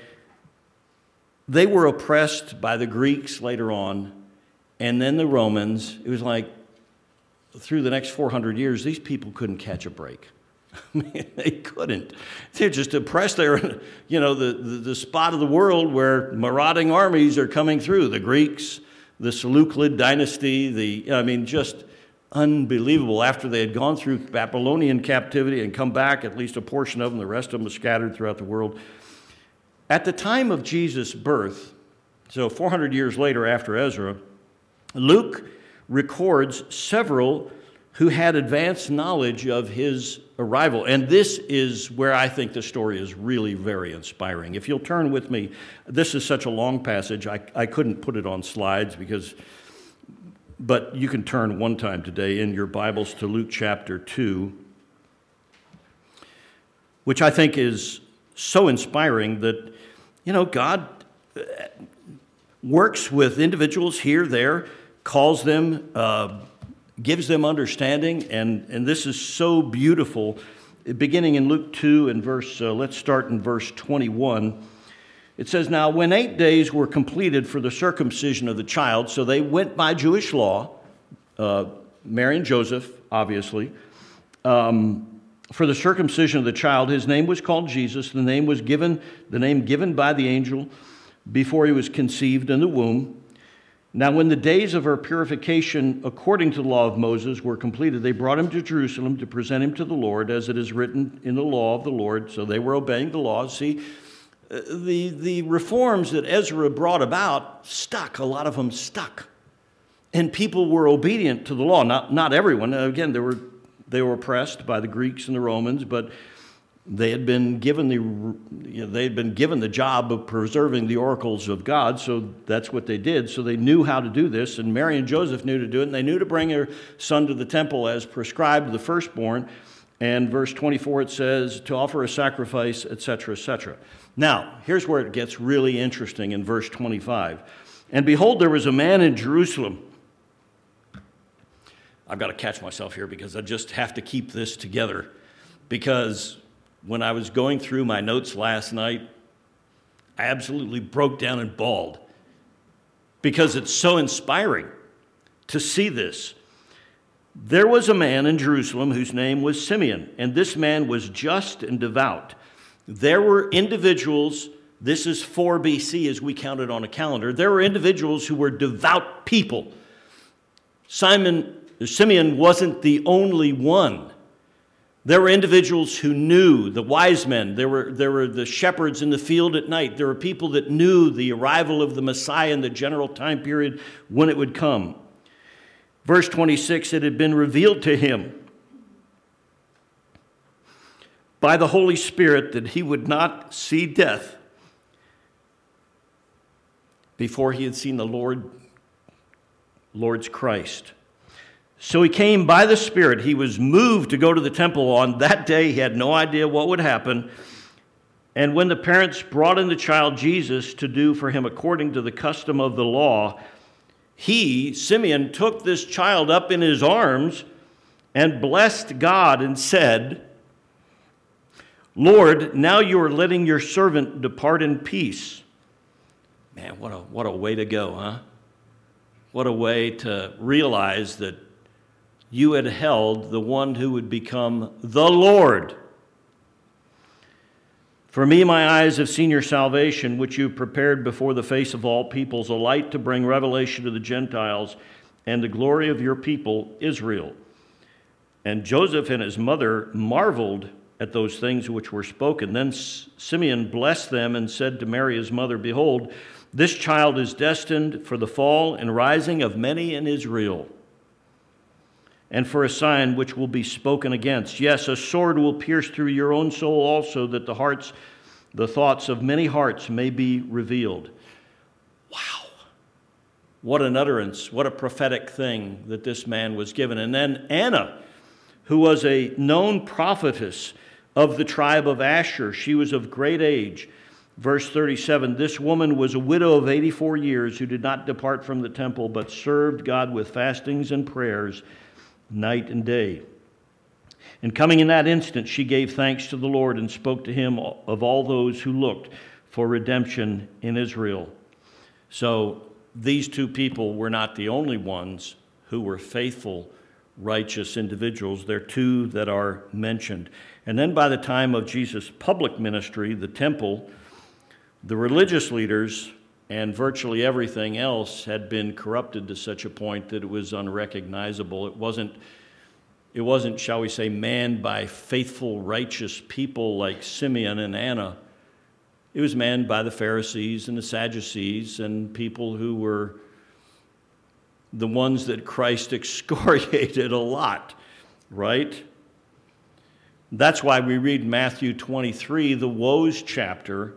They were oppressed by the Greeks later on, and then the Romans. It was like through the next four hundred years, these people couldn't catch a break. I mean, they couldn't. They're just oppressed. They're, you know, the, the, the spot of the world where marauding armies are coming through. The Greeks, the Seleucid dynasty, the, I mean, just unbelievable. After they had gone through Babylonian captivity and come back, at least a portion of them, the rest of them were scattered throughout the world. At the time of Jesus' birth, so four hundred years later after Ezra, Luke records several who had advanced knowledge of his arrival. And this is where I think the story is really very inspiring. If you'll turn with me, this is such a long passage, I, I couldn't put it on slides because, but you can turn one time today in your Bibles to Luke chapter two, which I think is so inspiring that, you know, God works with individuals here, there, calls them, uh, gives them understanding, and, and this is so beautiful. Beginning in Luke two and verse, uh, let's start in verse twenty-one. It says, "Now when eight days were completed for the circumcision of the child," so they went by Jewish law, uh, Mary and Joseph, obviously, um, for the circumcision of the child, his name was called Jesus. The name was given, the name given by the angel before he was conceived in the womb. Now, when the days of her purification, according to the law of Moses, were completed, they brought him to Jerusalem to present him to the Lord, as it is written in the law of the Lord. So they were obeying the law. See, the, the reforms that Ezra brought about stuck. A lot of them stuck. And people were obedient to the law. Not, not everyone. Again, they were, they were oppressed by the Greeks and the Romans, but they had been given the, you know, they had been given the job of preserving the oracles of God, so that's what they did. So they knew how to do this, and Mary and Joseph knew to do it, and they knew to bring their son to the temple as prescribed, the firstborn. And verse twenty-four, it says, to offer a sacrifice, et cetera, et cetera. Now, here's where it gets really interesting in verse twenty-five. "And behold, there was a man in Jerusalem." I've got to catch myself here because I just have to keep this together, because when I was going through my notes last night, I absolutely broke down and bawled. because it's so inspiring to see this. There was a man in Jerusalem whose name was Simeon, and this man was just and devout. There were individuals, this is four B C as we counted on a calendar, there were individuals who were devout people. Simon, Simeon wasn't the only one. There were individuals who knew, the wise men. There were, there were the shepherds in the field at night. There were people that knew the arrival of the Messiah in the general time period when it would come. Verse twenty-six, it had been revealed to him by the Holy Spirit that he would not see death before he had seen the Lord, Lord's Christ. So he came by the Spirit. He was moved to go to the temple on that day. He had no idea what would happen. And when the parents brought in the child Jesus to do for him according to the custom of the law, he, Simeon, took this child up in his arms and blessed God and said, Lord, now you are letting your servant depart in peace. Man, what a, what a way to go, huh? What a way to realize that you had held the one who would become the Lord. For me, my eyes have seen your salvation, which you prepared before the face of all peoples, a light to bring revelation to the Gentiles and the glory of your people, Israel. And Joseph and his mother marveled at those things which were spoken. Then Simeon blessed them and said to Mary, his mother, behold, this child is destined for the fall and rising of many in Israel, and for a sign which will be spoken against. Yes, a sword will pierce through your own soul also, that the hearts, the thoughts of many hearts may be revealed. Wow. What an utterance, what a prophetic thing that this man was given. And then Anna, who was a known prophetess of the tribe of Asher, she was of great age. Verse thirty-seven, this woman was a widow of eighty-four years who did not depart from the temple, but served God with fastings and prayers night and day. And coming in that instant, she gave thanks to the Lord and spoke to him of all those who looked for redemption in Israel. So these two people were not the only ones who were faithful, righteous individuals. They're two that are mentioned. And then by the time of Jesus' public ministry, the temple, the religious leaders, and virtually everything else had been corrupted to such a point that it was unrecognizable. It wasn't, it wasn't, shall we say, manned by faithful, righteous people like Simeon and Anna. It was manned by the Pharisees and the Sadducees and people who were the ones that Christ excoriated a lot, right? That's why we read Matthew twenty-three, the woes chapter,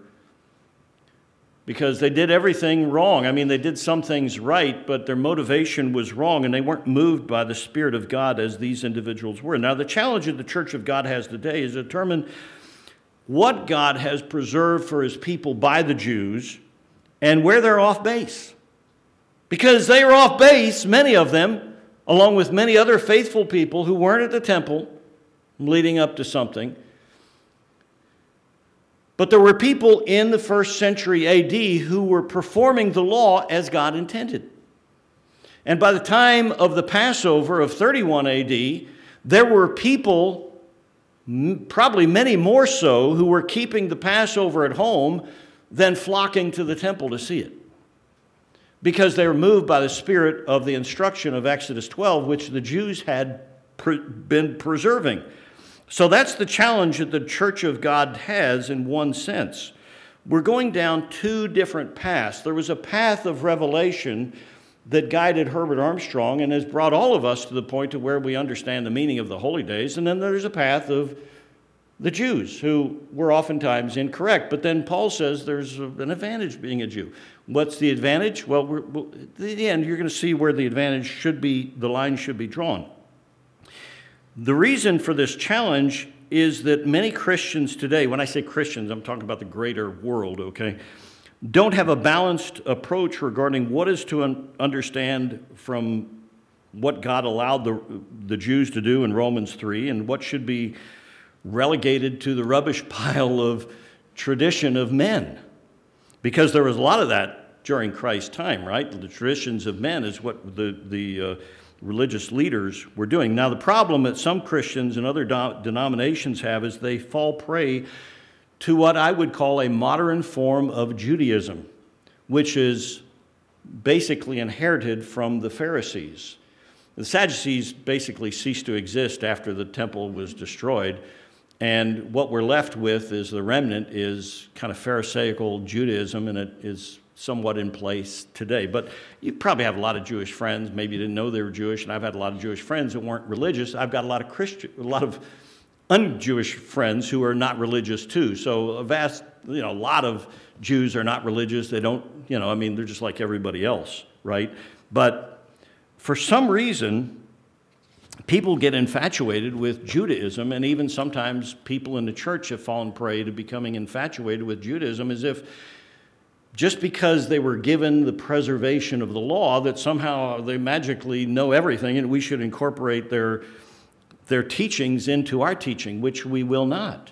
because they did everything wrong. I mean, they did some things right, but their motivation was wrong, and they weren't moved by the Spirit of God as these individuals were. Now, the challenge that the Church of God has today is to determine what God has preserved for his people by the Jews and where they're off base. Because they were off base, many of them, along with many other faithful people who weren't at the temple leading up to something. But there were people in the first century A D who were performing the law as God intended. And by the time of the Passover of thirty-one A D, there were people, probably many more so, who were keeping the Passover at home than flocking to the temple to see it, because they were moved by the spirit of the instruction of Exodus twelve, which the Jews had pre- been preserving. So that's the challenge that the Church of God has in one sense. We're going down two different paths. There was a path of revelation that guided Herbert Armstrong and has brought all of us to the point to where we understand the meaning of the holy days. And then there's a path of the Jews, who were oftentimes incorrect. But then Paul says there's an advantage being a Jew. What's the advantage? Well, we're, at the end, you're going to see where the advantage should be, the line should be drawn. The reason for this challenge is that many Christians today, when I say Christians, I'm talking about the greater world, okay, don't have a balanced approach regarding what is to un- understand from what God allowed the, the Jews to do in Romans three and what should be relegated to the rubbish pile of tradition of men. Because there was a lot of that during Christ's time, right? The traditions of men is what the, the uh, religious leaders were doing. Now, the problem that some Christians and other do- denominations have is they fall prey to what I would call a modern form of Judaism, which is basically inherited from the Pharisees. The Sadducees basically ceased to exist after the temple was destroyed, and what we're left with is the remnant is kind of Pharisaical Judaism, and it is somewhat in place today. But you probably have a lot of Jewish friends. Maybe you didn't know they were Jewish, and I've had a lot of Jewish friends that weren't religious. I've got a lot of Christian, a lot of un-Jewish friends who are not religious too. So a vast, you know, a lot of Jews are not religious. They don't, you know, I mean, they're just like everybody else, right? But for some reason, people get infatuated with Judaism, and even sometimes people in the church have fallen prey to becoming infatuated with Judaism as if just because they were given the preservation of the law that somehow they magically know everything and we should incorporate their, their teachings into our teaching, which we will not.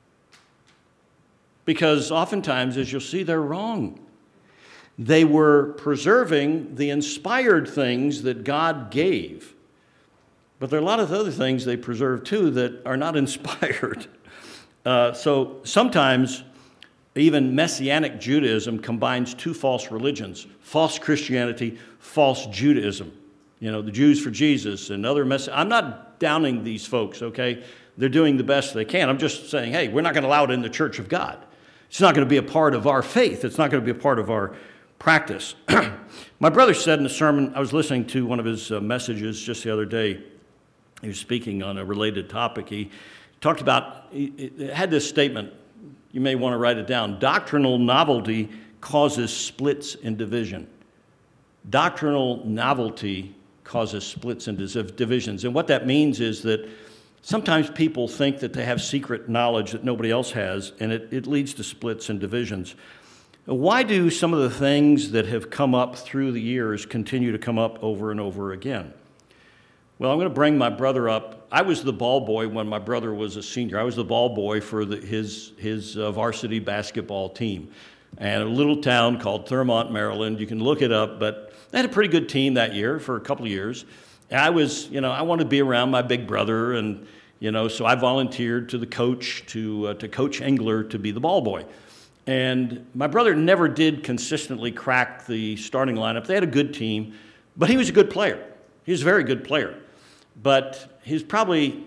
Because oftentimes, as you'll see, they're wrong. They were preserving the inspired things that God gave. But there are a lot of other things they preserve too that are not inspired. Uh, so sometimes even Messianic Judaism combines two false religions, false Christianity, false Judaism. You know, the Jews for Jesus and other mess. I'm not downing these folks, okay? They're doing the best they can. I'm just saying, hey, we're not going to allow it in the church of God. It's not going to be a part of our faith. It's not going to be a part of our practice. My brother said in a sermon, I was listening to one of his uh, messages just the other day. He was speaking on a related topic. He talked about, he, he had this statement, you may want to write it down, doctrinal novelty causes splits and division. Doctrinal novelty causes splits and divisions. And what that means is that sometimes people think that they have secret knowledge that nobody else has, and it, it leads to splits and divisions. Why do some of the things that have come up through the years continue to come up over and over again? Well, I'm going to bring my brother up. I was the ball boy when my brother was a senior. I was the ball boy for the, his, his uh, varsity basketball team. And a little town called Thurmont, Maryland. You can look it up, but they had a pretty good team that year for a couple of years. And I was, you know, I wanted to be around my big brother, and, you know, so I volunteered to the coach, to, uh, to Coach Engler, to be the ball boy. And my brother never did consistently crack the starting lineup. They had a good team, but he was a good player. He was a very good player. But he's probably,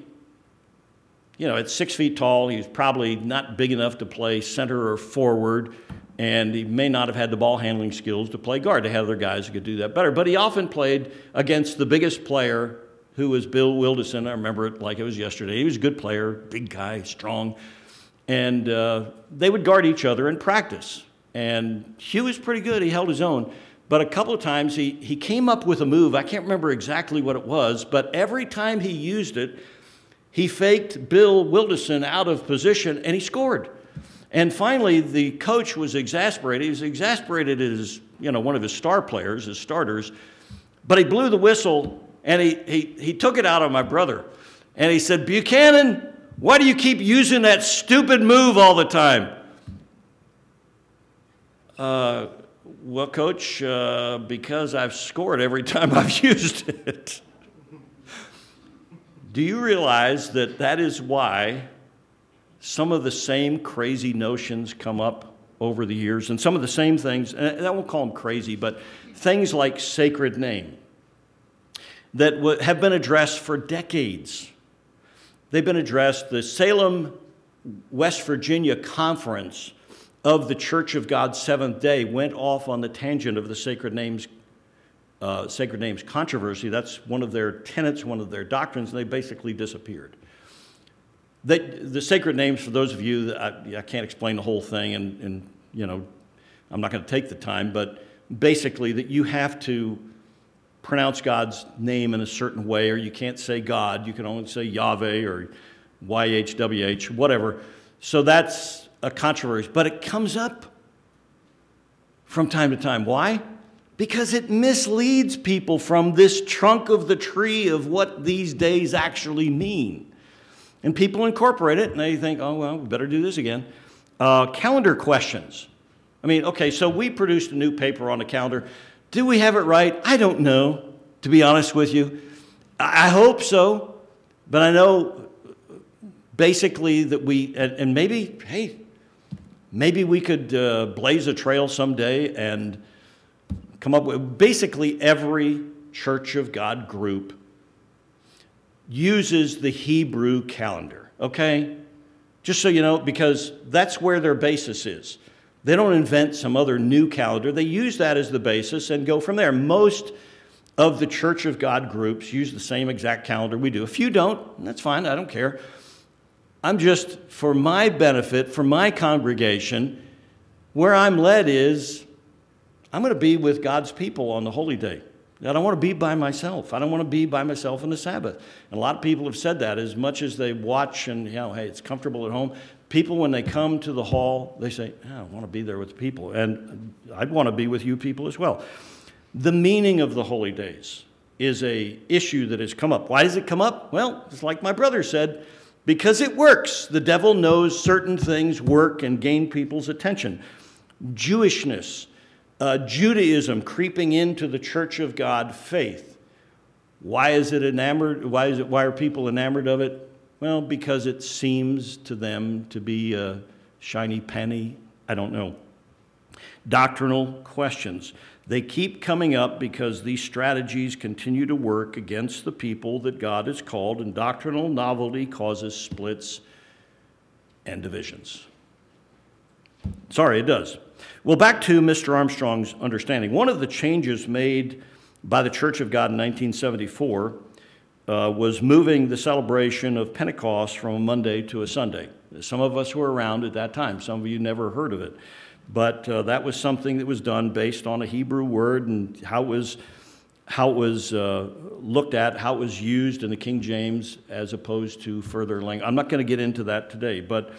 you know, at six feet tall, he's probably not big enough to play center or forward, and he may not have had the ball handling skills to play guard. They had other guys who could do that better. But he often played against the biggest player, who was Bill Wilderson. I remember it like it was yesterday. He was a good player, big guy, strong. And uh, they would guard each other in practice. And Hugh was pretty good. He held his own. But a couple of times he, he came up with a move. I can't remember exactly what it was, but every time he used it, he faked Bill Wilderson out of position, and he scored. And finally, the coach was exasperated. He was exasperated at his, you know, one of his star players, his starters. But he blew the whistle, and he, he, he took it out on my brother. And he said, "Buchanan, why do you keep using that stupid move all the time?" Uh... Well, Coach, uh, because I've scored every time I've used it. Do you realize that that is why some of the same crazy notions come up over the years, and some of the same things, and I won't call them crazy, but things like sacred name that w- have been addressed for decades. They've been addressed. The Salem, West Virginia Conference of the Church of God Seventh Day went off on the tangent of the sacred names, uh, sacred names controversy. That's one of their tenets, one of their doctrines, and they basically disappeared. They, the sacred names, for those of you that I, I can't explain the whole thing, and, and you know, I'm not going to take the time, but basically that you have to pronounce God's name in a certain way, or you can't say God. You can only say Yahweh or Y H W H, whatever. So that's a controversy, but it comes up from time to time. Why? Because it misleads people from this trunk of the tree of what these days actually mean. And people incorporate it, and they think, oh, well, we better do this again. Uh, calendar questions. I mean, okay, so we produced a new paper on the calendar. Do we have it right? I don't know, to be honest with you. I hope so, but I know basically that we, and, and maybe, hey, maybe we could uh, blaze a trail someday and come up with, basically every Church of God group uses the Hebrew calendar, okay? Just so you know, because that's where their basis is. They don't invent some other new calendar. They use that as the basis and go from there. Most of the Church of God groups use the same exact calendar we do. A few don't, and that's fine, I don't care. I'm just, for my benefit, for my congregation, where I'm led is, I'm going to be with God's people on the holy day. I don't want to be by myself. I don't want to be by myself on the Sabbath. And a lot of people have said that. As much as they watch and, you know, hey, it's comfortable at home, people, when they come to the hall, they say, oh, I want to be there with the people. And I'd want to be with you people as well. The meaning of the holy days is a issue that has come up. Why does it come up? Well, it's like my brother said, because it works. The devil knows certain things work and gain people's attention. Jewishness, uh, Judaism creeping into the Church of God faith. Why is it enamored? Why is it? Why are people enamored of it? Well, because it seems to them to be a shiny penny. I don't know. Doctrinal questions. They keep coming up because these strategies continue to work against the people that God has called, and doctrinal novelty causes splits and divisions. Sorry, it does. Well, back to Mister Armstrong's understanding. One of the changes made by the Church of God in nineteen seventy-four uh, was moving the celebration of Pentecost from a Monday to a Sunday. Some of us were around at that time. Some of you never heard of it. But uh, that was something that was done based on a Hebrew word and how it was, how it was uh, looked at, how it was used in the King James as opposed to further language. I'm not going to get into that today, but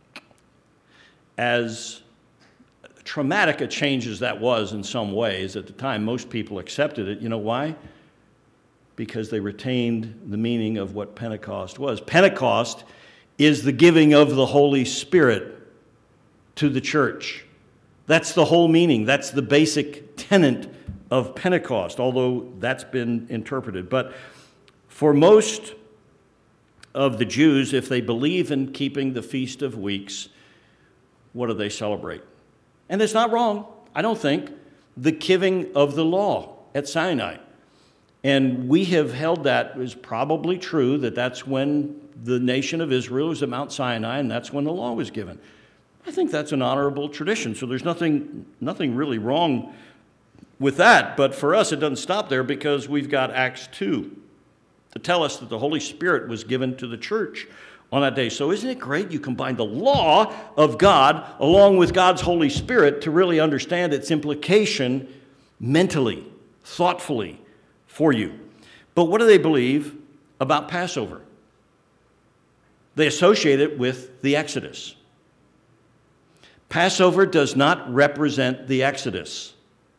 as traumatic a change as that was in some ways, at the time most people accepted it. You know why? Because they retained the meaning of what Pentecost was. Pentecost is the giving of the Holy Spirit to the church. That's the whole meaning. That's the basic tenet of Pentecost, although that's been interpreted. But for most of the Jews, if they believe in keeping the Feast of Weeks, what do they celebrate? And it's not wrong, I don't think, the giving of the law at Sinai. And we have held that as probably true, that that's when the nation of Israel was at Mount Sinai, and that's when the law was given. I think that's an honorable tradition, so there's nothing, nothing really wrong with that. But for us, it doesn't stop there because we've got Acts two to tell us that the Holy Spirit was given to the church on that day. So isn't it great? You combine the law of God along with God's Holy Spirit to really understand its implication mentally, thoughtfully for you. But what do they believe about Passover? They associate it with the Exodus. Passover does not represent the Exodus.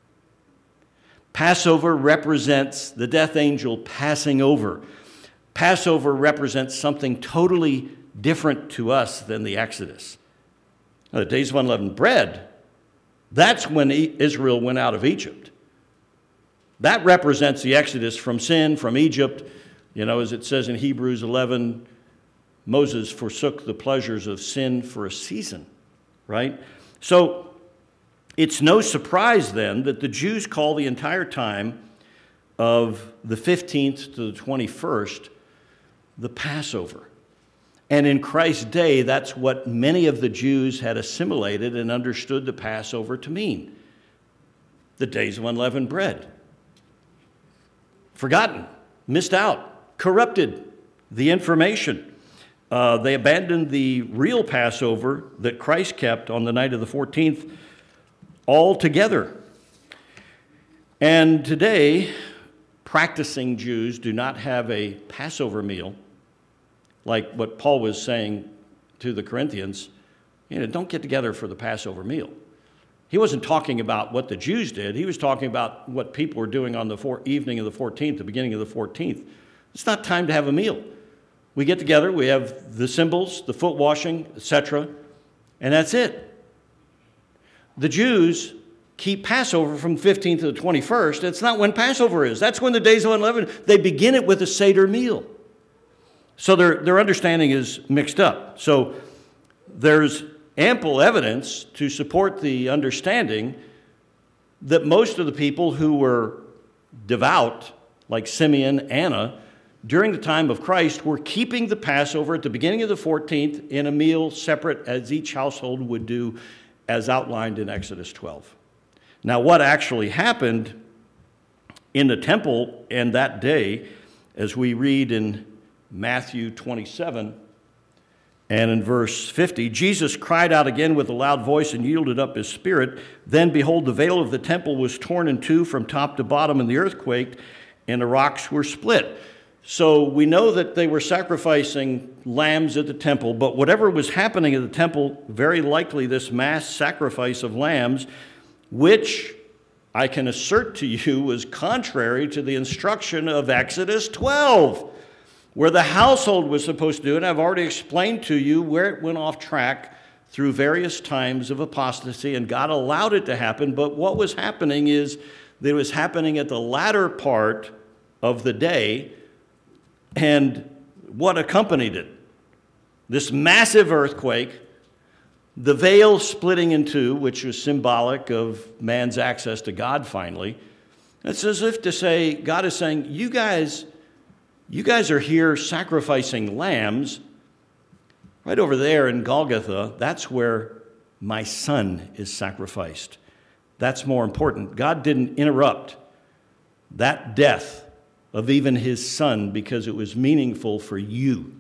Passover represents the death angel passing over. Passover represents something totally different to us than the Exodus. Now, the days of unleavened bread, that's when Israel went out of Egypt. That represents the Exodus from sin, from Egypt. You know, as it says in Hebrews eleven, Moses forsook the pleasures of sin for a season. Right? So it's no surprise then that the Jews call the entire time of the fifteenth to the twenty-first the Passover. And in Christ's day, that's what many of the Jews had assimilated and understood the Passover to mean. The days of unleavened bread. Forgotten, missed out, corrupted the information. Uh, they abandoned the real Passover that Christ kept on the night of the fourteenth altogether. And today, practicing Jews do not have a Passover meal, like what Paul was saying to the Corinthians. You know, don't get together for the Passover meal. He wasn't talking about what the Jews did. He was talking about what people were doing on the four, evening of the fourteenth, the beginning of the fourteenth. It's not time to have a meal. We get together, we have the symbols, the foot washing, et cetera, and that's it. the Jews keep Passover from the fifteenth to the twenty-first. It's not when Passover is. That's when the days of unleavened, they begin it with a Seder meal. So their, their understanding is mixed up. So there's ample evidence to support the understanding that most of the people who were devout, like Simeon, Anna, during the time of Christ, were keeping the Passover at the beginning of the fourteenth in a meal separate as each household would do, as outlined in Exodus twelve. Now, what actually happened in the temple and that day, as we read in Matthew twenty-seven and in verse fifty, Jesus cried out again with a loud voice and yielded up his spirit. Then, behold, the veil of the temple was torn in two from top to bottom, and the earth quaked, and the rocks were split. So we know that they were sacrificing lambs at the temple, but whatever was happening at the temple, very likely this mass sacrifice of lambs, which I can assert to you was contrary to the instruction of Exodus twelve, where the household was supposed to do it. I've already explained to you where it went off track through various times of apostasy, and God allowed it to happen. But what was happening is that it was happening at the latter part of the day, and what accompanied it? This massive earthquake, the veil splitting in two, which was symbolic of man's access to God finally. It's as if to say, God is saying, you guys, you guys are here sacrificing lambs. Right over there in Golgotha, that's where my son is sacrificed. That's more important. God didn't interrupt that death of even his son because it was meaningful for you.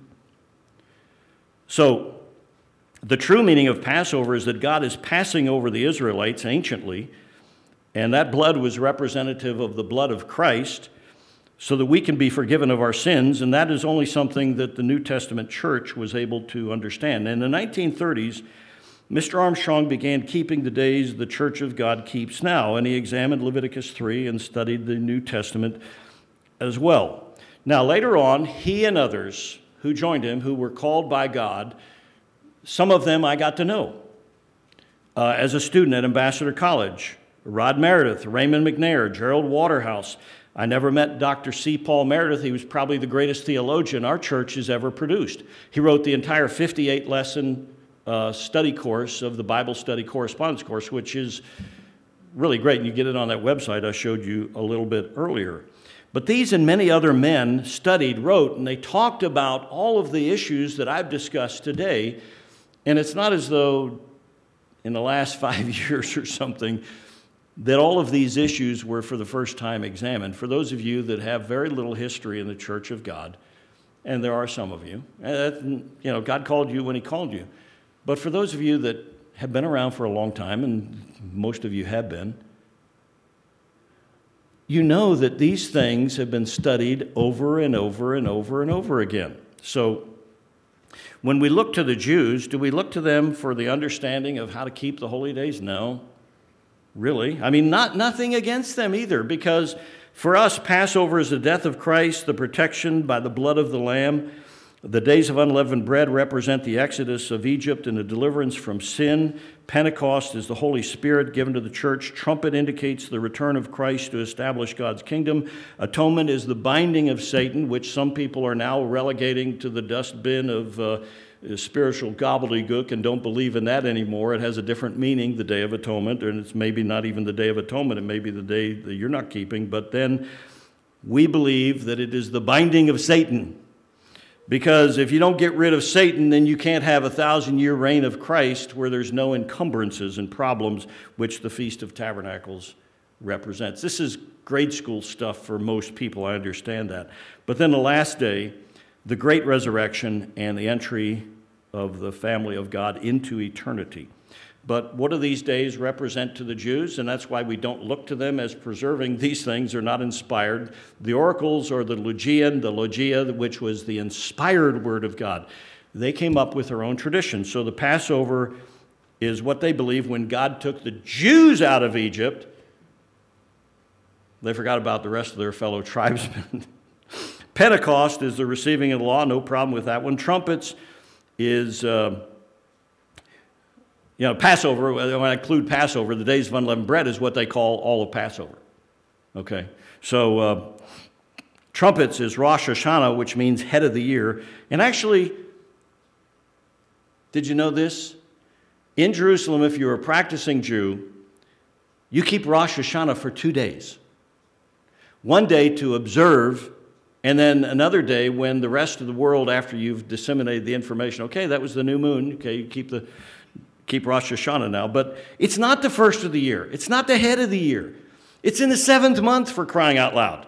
So, the true meaning of Passover is that God is passing over the Israelites anciently, and that blood was representative of the blood of Christ so that we can be forgiven of our sins, and that is only something that the New Testament church was able to understand. In the nineteen thirties, Mister Armstrong began keeping the days the Church of God keeps now, and he examined Leviticus three and studied the New Testament as well. Now, later on, he and others who joined him, who were called by God, some of them I got to know uh, as a student at Ambassador College. Rod Meredith, Raymond McNair, Gerald Waterhouse. I never met Doctor C. Paul Meredith. He was probably the greatest theologian our church has ever produced. He wrote the entire fifty-eight lesson uh, study course of the Bible Study Correspondence course, which is really great. And you get it on that website I showed you a little bit earlier. But these and many other men studied, wrote, and they talked about all of the issues that I've discussed today. And it's not as though in the last five years or something that all of these issues were for the first time examined. For those of you that have very little history in the Church of God, and there are some of you, and, you know, God called you when he called you. But for those of you that have been around for a long time, and most of you have been, you know that these things have been studied over and over and over and over again. So when we look to the Jews, do we look to them for the understanding of how to keep the holy days? No, really. I mean, not nothing against them either, because for us, Passover is the death of Christ, the protection by the blood of the Lamb. The days of unleavened bread represent the exodus of Egypt and the deliverance from sin. Pentecost is the Holy Spirit given to the church. Trumpet indicates the return of Christ to establish God's kingdom. Atonement is the binding of Satan, which some people are now relegating to the dustbin of uh, spiritual gobbledygook and don't believe in that anymore. It has a different meaning, the Day of Atonement, and it's maybe not even the Day of Atonement. It may be the day that you're not keeping. But then we believe that it is the binding of Satan. Because if you don't get rid of Satan, then you can't have a thousand-year reign of Christ where there's no encumbrances and problems, which the Feast of Tabernacles represents. This is grade school stuff for most people, I understand that. But then the last day, the great resurrection and the entry of the family of God into eternity. But what do these days represent to the Jews? And that's why we don't look to them as preserving these things. They're not inspired. The oracles or the Logian, the Logia, which was the inspired word of God, they came up with their own tradition. So the Passover is what they believe when God took the Jews out of Egypt. They forgot about the rest of their fellow tribesmen. Pentecost is the receiving of the law. No problem with that one. Trumpets is... Uh, You know, Passover, when I include Passover, the days of unleavened bread is what they call all of Passover. Okay? So, uh, trumpets is Rosh Hashanah, which means head of the year. And actually, did you know this? In Jerusalem, if you're a practicing Jew, you keep Rosh Hashanah for two days. One day to observe, and then another day when the rest of the world, after you've disseminated the information, okay, that was the new moon, okay, you keep the keep Rosh Hashanah now. But it's not the first of the year. It's not the head of the year. It's in the seventh month, for crying out loud.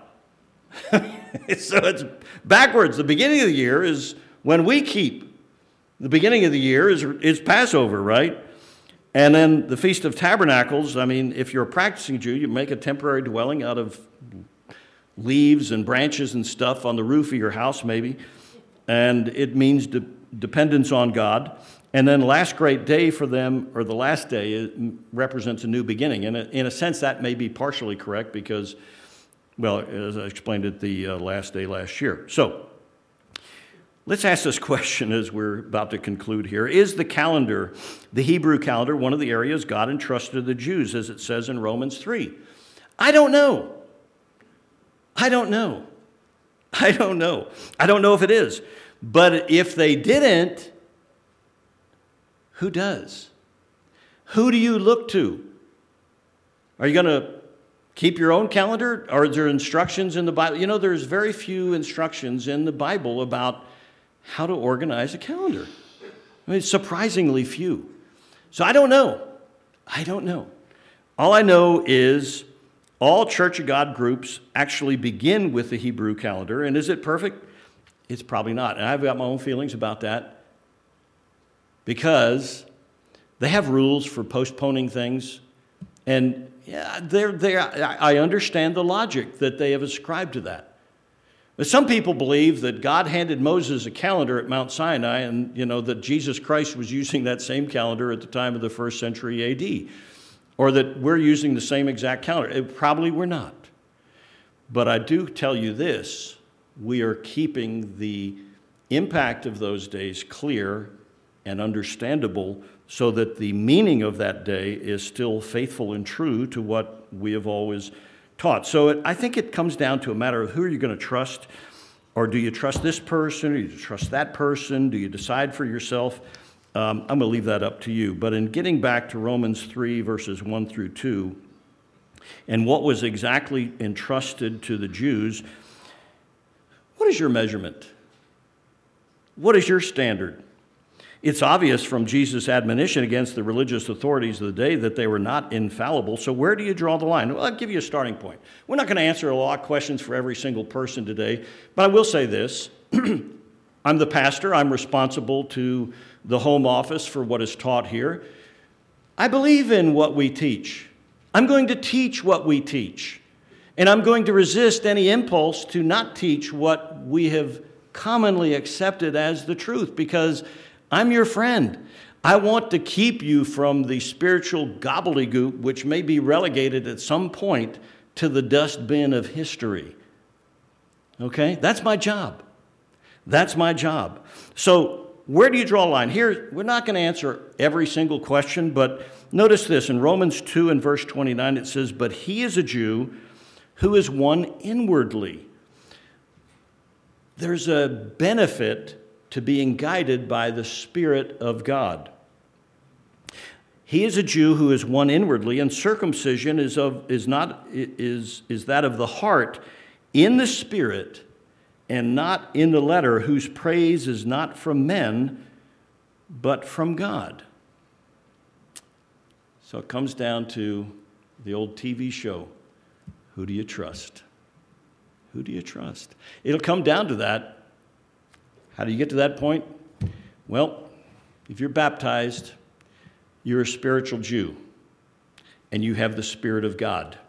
So it's backwards. The beginning of the year is when we keep. The beginning of the year is, is Passover, right? And then the Feast of Tabernacles, I mean, if you're a practicing Jew, you make a temporary dwelling out of leaves and branches and stuff on the roof of your house, maybe. And it means de- dependence on God. And then last great day for them, or the last day, it represents a new beginning. And in a sense, that may be partially correct because, well, as I explained it the uh, last day last year. So let's ask this question as we're about to conclude here. Is the calendar, the Hebrew calendar, one of the areas God entrusted to the Jews, as it says in Romans three? I don't know. I don't know. I don't know. I don't know if it is. But if they didn't, who does? Who do you look to? Are you going to keep your own calendar? Are there instructions in the Bible? You know, there's very few instructions in the Bible about how to organize a calendar. I mean, surprisingly few. So I don't know. I don't know. All I know is all Church of God groups actually begin with the Hebrew calendar. And is it perfect? It's probably not. And I've got my own feelings about that because they have rules for postponing things. And yeah, they're, they're, I understand the logic that they have ascribed to that. But some people believe that God handed Moses a calendar at Mount Sinai and, you know, that Jesus Christ was using that same calendar at the time of the first century A D, or that we're using the same exact calendar. It, probably we're not. But I do tell you this, we are keeping the impact of those days clear and understandable so that the meaning of that day is still faithful and true to what we have always taught. So it, I think it comes down to a matter of who are you going to trust, or do you trust this person, or do you trust that person? Do you decide for yourself? Um, I'm going to leave that up to you. But in getting back to Romans three, verses one through two, and what was exactly entrusted to the Jews, what is your measurement? What is your standard? It's obvious from Jesus' admonition against the religious authorities of the day that they were not infallible. So where do you draw the line? Well, I'll give you a starting point. We're not going to answer a lot of questions for every single person today, but I will say this. I'm the pastor. I'm responsible to the home office for what is taught here. I believe in what we teach. I'm going to teach what we teach. And I'm going to resist any impulse to not teach what we have commonly accepted as the truth, because I'm your friend. I want to keep you from the spiritual gobbledygook, which may be relegated at some point to the dustbin of history. Okay? That's my job. That's my job. So where do you draw a line? Here, we're not going to answer every single question, but notice this. In Romans two and verse twenty-nine, it says, "But he is a Jew who is one inwardly." There's a benefit to being guided by the Spirit of God. He is a Jew who is one inwardly, and circumcision is of is not is is that of the heart in the Spirit and not in the letter, whose praise is not from men but from God. So it comes down to the old T V show. Who do you trust? Who do you trust? It'll come down to that. How do you get to that point? Well, if you're baptized, you're a spiritual Jew, and you have the Spirit of God.